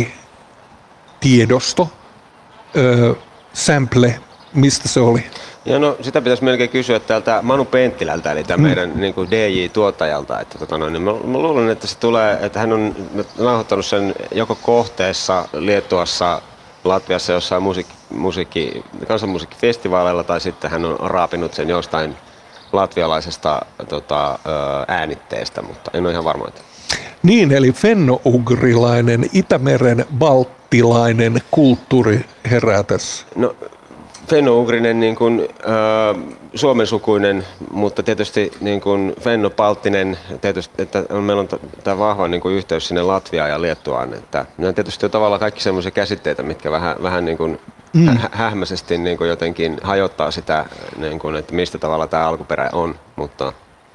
äänitiedosto, sample, mistä se oli? Ja no sitä pitäisi melkein kysyä täältä Manu Penttilältä, eli tämän meidän niin kuin DJ-tuotajalta. Niin mä luulen, että se tulee, että hän on nauhoittanut sen joko kohteessa, Liettuassa, Latviassa jossain kansanmusiikkifestivaaleilla, tai sitten hän on raapinut sen jostain latvialaisesta äänitteestä, mutta en ole ihan varma. Niin, eli fenno-ugrilainen, Itämeren balttilainen kulttuuri herää tässä. No, fenno-ugrinen, niin kuin, suomensukuinen, mutta tietysti niin kuin fenno-balttinen, tietysti, että meillä on tämä vahva niin kuin yhteys sinne Latviaan ja Liettuaan. Että ne on tietysti jo tavallaan kaikki sellaisia käsitteitä, mitkä vähän niin kuin hähmäisesti niin kuin jotenkin hajottaa sitä, niin kuin, että mistä tavalla tämä alkuperä on. Mutta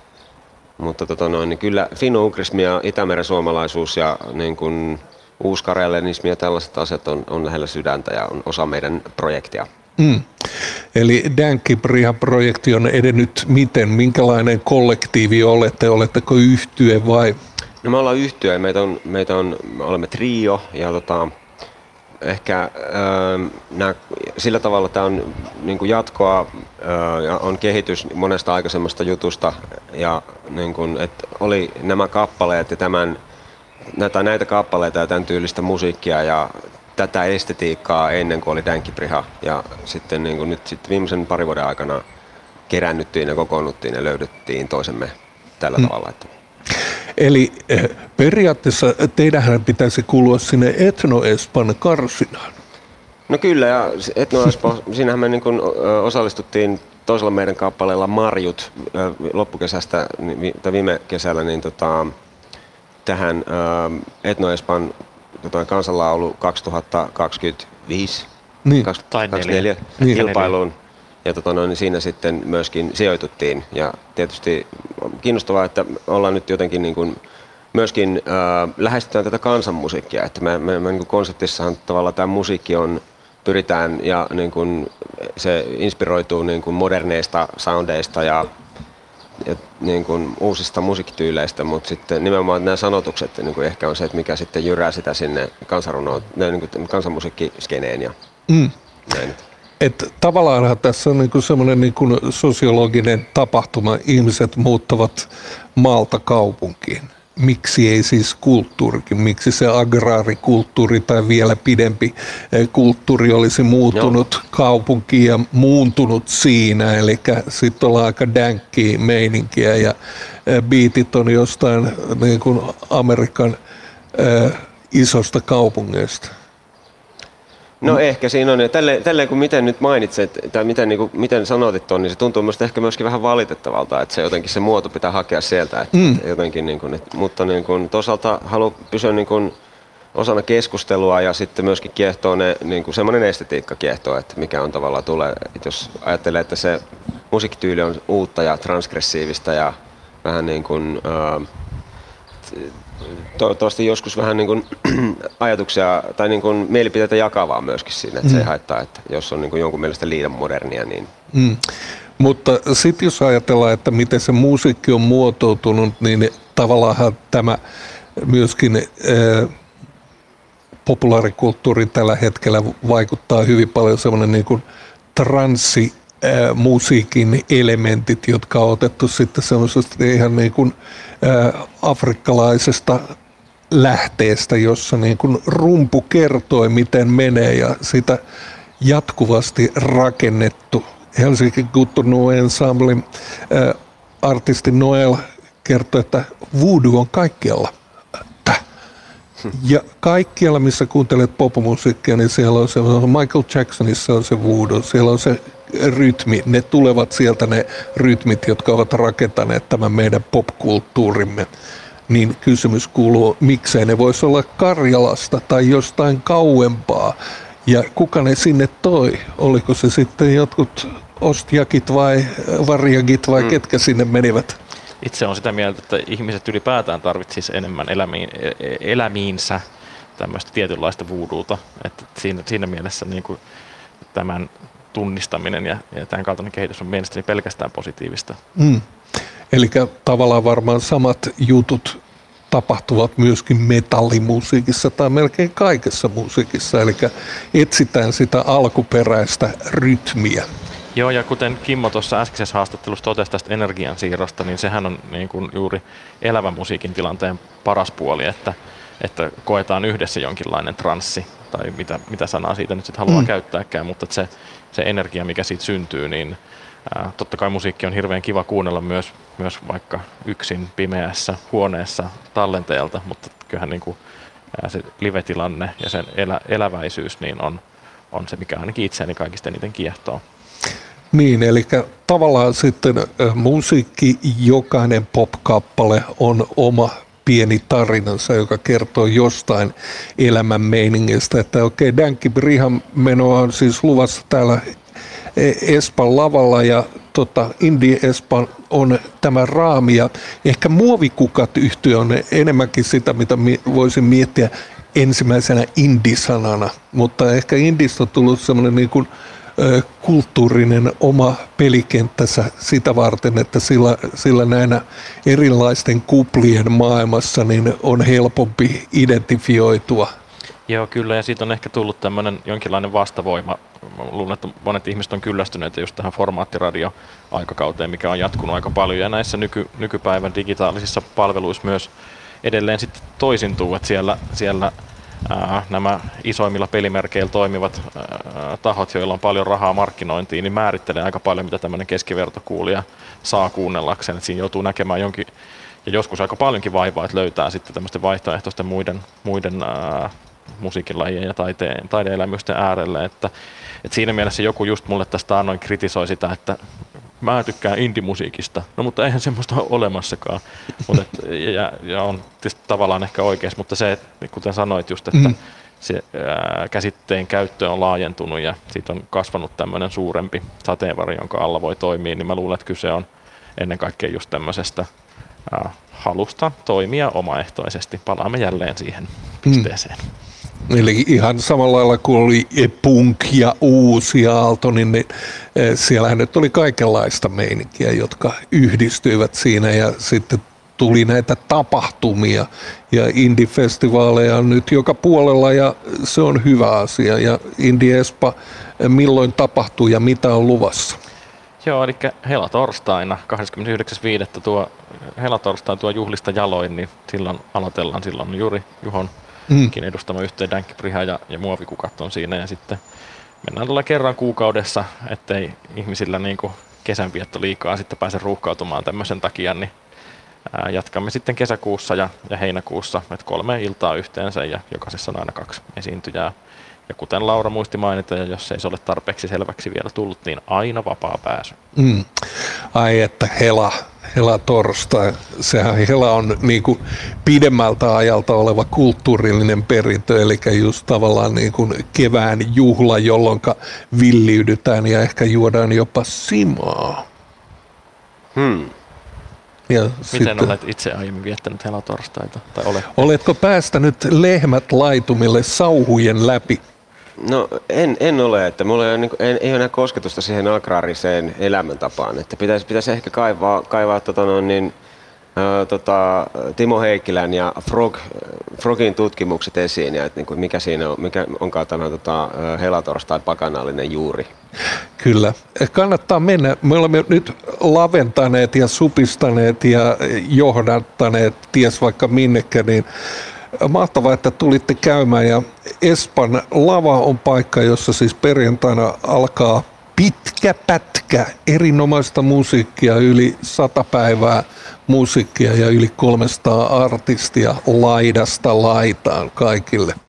niin kyllä finno-ugrismi ja Itämeren suomalaisuus ja niin kuin uuskarelianismi ja tällaiset asiat on lähellä sydäntä ja on osa meidän projektia. Eli Dänki Briha-projekti on edennyt miten? Minkälainen kollektiivi olette? Oletteko yhtye vai? No me ollaan yhtye. Me olemme trio ja ehkä sillä tavalla tämä on niin kuin jatkoa ja on kehitys monesta aikaisemmasta jutusta ja niin kuin, että oli nämä kappaleet ja näitä kappaleita ja tämän tyylistä musiikkia ja tätä estetiikkaa ennen kuin oli Dänki Briha ja sitten niin kuin nyt viimeisen parin vuoden aikana kerännyttiin ja kokoonnuttiin ja löydettiin toisemme tällä tavalla. Eli periaatteessa teidänhän pitäisi kuulua sinne Etno-Espan karsinaan. No kyllä, ja Etno-Espa, siinähän me niin kuin osallistuttiin toisella meidän kappaleella Marjut loppukesästä tai viime kesällä niin tähän Etno-Espan kansanlaulu 2025 2024 kilpailuun. Ja niin siinä sitten myöskin sijoituttiin. Ja tietysti kiinnostavaa, että ollaan nyt jotenkin niin kuin myöskin lähestytään tätä kansanmusiikkia. Että me niin kuin konseptissahan tavallaan tämä musiikki pyritään ja niin kuin se inspiroituu niin kuin moderneista soundeista ja niin kuin uusista musiikkityyleistä, mutta sitten nimenomaan nämä sanotukset niin kuin ehkä on se, että mikä sitten jyrää sitä sinne niin kuin kansanmusiikkiskeneen ja näin. Että tavallaan tässä on niin semmoinen niin sosiologinen tapahtuma. Ihmiset muuttavat maalta kaupunkiin. Miksi ei siis kulttuurikin? Miksi se agraarikulttuuri tai vielä pidempi kulttuuri olisi muuttunut kaupunkiin ja muuntunut siinä? Eli sitten ollaan aika dänkkiä meininkiä ja biitit on jostain niin kuin Amerikan isosta kaupungeista. No ehkä siinä on, ja tälleen kun miten nyt mainitset, tai miten sanotit ton, niin se tuntuu minusta ehkä myöskin vähän valitettavalta, että se jotenkin se muoto pitää hakea sieltä, että jotenkin, niin kuin, mutta niin kuin, toisaalta haluan pysyä niin kuin osana keskustelua ja sitten myöskin kiehtoo ne, niin kuin semmoinen estetiikka kiehtoo, että mikä on tavallaan tulee, että jos ajattelee, että se musiikkityyli on uutta ja transgressiivista ja vähän niin kuin toivottavasti joskus vähän niin kuin ajatuksia tai niin kuin mielipiteitä jakavaa myöskin siinä, että se ei haittaa, että jos on niin kuin jonkun mielestä liian modernia, niin... Mutta sitten jos ajatellaan, että miten se musiikki on muotoutunut, niin tavallaan tämä myöskin populaarikulttuuri tällä hetkellä vaikuttaa hyvin paljon semmoinen niin kuin musiikin elementit, jotka on otettu sitten semmoisesta ihan niin kuin afrikkalaisesta lähteestä, jossa niin kuin rumpu kertoi, miten menee, ja sitä jatkuvasti rakennettu. Helsinki Cotonou Ensemblen artisti Noel kertoi, että voodoo on kaikkialla. Ja kaikkialla, missä kuuntelet popmusiikkia, niin siellä on se Michael Jacksonissa on se voodoo, siellä on se rytmi. Ne tulevat sieltä ne rytmit, jotka ovat rakentaneet tämän meidän popkulttuurimme. Niin kysymys kuuluu, miksei ne voisi olla Karjalasta tai jostain kauempaa. Ja kuka ne sinne toi? Oliko se sitten jotkut ostjakit vai varjagit vai ketkä sinne menivät? Itse on sitä mieltä, että ihmiset ylipäätään tarvitsisi enemmän elämiinsä tämmöistä tietynlaista voodoota. Että siinä mielessä niin kuin tämän tunnistaminen ja tämän kaltainen kehitys on mielestäni pelkästään positiivista. Eli tavallaan varmaan samat jutut tapahtuvat myöskin metallimusiikissa tai melkein kaikessa musiikissa. Eli etsitään sitä alkuperäistä rytmiä. Joo, ja kuten Kimmo tuossa äskeisessä haastattelussa totesi tästä energiansiirrosta, niin sehän on niin kuin juuri elävän musiikin tilanteen paras puoli, että koetaan yhdessä jonkinlainen transsi, tai mitä sanaa siitä nyt sitten haluaa käyttääkään, mutta että se energia, mikä siitä syntyy, niin totta kai musiikki on hirveän kiva kuunnella myös vaikka yksin pimeässä huoneessa tallenteelta, mutta kyllähän niin kuin se live-tilanne ja sen eläväisyys niin on se, mikä ainakin itseäni kaikista eniten kiehtoo. Niin, eli tavallaan sitten musiikki, jokainen pop-kappale on oma pieni tarinansa, joka kertoo jostain elämän meiningistä. Että okei, Danky Brihan menoa on siis luvassa täällä Espan lavalla ja Indie Espan on tämä raami. Ja ehkä Muovikukat-yhtye on enemmänkin sitä, mitä voisin miettiä ensimmäisenä indie-sanana. Mutta ehkä indistä on tullut semmoinen niin kuin kulttuurinen oma pelikenttänsä sitä varten, että sillä näinä erilaisten kuplien maailmassa niin on helpompi identifioitua. Joo, kyllä, ja siitä on ehkä tullut tämmöinen jonkinlainen vastavoima. Mä luulen, että monet ihmiset on kyllästyneet just tähän formaattiradioaikakauteen, mikä on jatkunut aika paljon, ja näissä nykypäivän digitaalisissa palveluissa myös edelleen sitten toisintuu, että siellä nämä isoimmilla pelimerkeillä toimivat tahot, joilla on paljon rahaa markkinointiin, niin määrittelee aika paljon, mitä tämmöinen keskivertokuulija saa kuunnellakseen. Siinä joutuu näkemään jonkin, ja joskus aika paljonkin vaivaa, että löytää sitten tämmöisten vaihtoehtoisten muiden musiikinlajien ja taide-elämysten äärelle. Että siinä mielessä joku just mulle tästä annoin kritisoi sitä, että mä tykkään indie-musiikista, no mutta eihän semmoista ole olemassakaan. Ja on tietysti tavallaan ehkä oikeassa, mutta se, kuten sanoit just, että se käsitteen käyttö on laajentunut ja siitä on kasvanut tämmöinen suurempi sateenvarjo, jonka alla voi toimia, niin mä luulen, että kyse on ennen kaikkea just tämmöisestä halusta toimia omaehtoisesti. Palaamme jälleen siihen pisteeseen. Eli ihan samalla lailla kuin oli punk ja uusi aalto, niin siellähän nyt oli kaikenlaista meininkiä, jotka yhdistyivät siinä ja sitten tuli näitä tapahtumia ja indie-festivaaleja on nyt joka puolella ja se on hyvä asia. Ja Indie Espa, milloin tapahtuu ja mitä on luvassa? Joo, eli helatorstaina 29.5. tuo helatorstain tuo juhlista jaloin, niin silloin aloitellaan, silloin juuri Juhonkin edustama yhteen Danky Briha ja Muovikukat on siinä ja sitten mennään tuolla kerran kuukaudessa, ettei ihmisillä niin kuin kesänvietto liikaa sitten pääse ruuhkautumaan tämmöisen takia, niin jatkamme sitten kesäkuussa ja heinäkuussa, että 3 iltaa yhteensä ja jokaisessa on aina 2 esiintyjää. Ja kuten Laura muisti mainita, ja jos ei se ole tarpeeksi selväksi vielä tullut, niin aina vapaa pääsy. Ai että Hela torstai. Sehän Hela on niin kuin pidemmältä ajalta oleva kulttuurillinen perintö, eli just tavallaan niin kuin kevään juhla, jolloin villiydytään ja ehkä juodaan jopa simaa. Ja miten sitten, olet itse aiemmin viettänyt helatorstaita? Tai oletko päästänyt lehmät laitumille sauhujen läpi? No en ole, että mulla ei ole enää kosketusta siihen agraariseen elämäntapaan, että pitäisi ehkä kaivaa Timo Heikkilän ja Frogin tutkimukset esiin ja että mikä siinä on, mikä onkaan tämä helatorstain pakanallinen juuri. Kyllä. Kannattaa mennä. Me olemme nyt laventaneet ja supistaneet ja johdattaneet ties vaikka minnekä, niin mahtavaa, että tulitte käymään. Ja Espan lava on paikka, jossa siis perjantaina alkaa pitkä pätkä erinomaista musiikkia, yli 100 päivää musiikkia ja yli 300 artistia laidasta laitaan kaikille.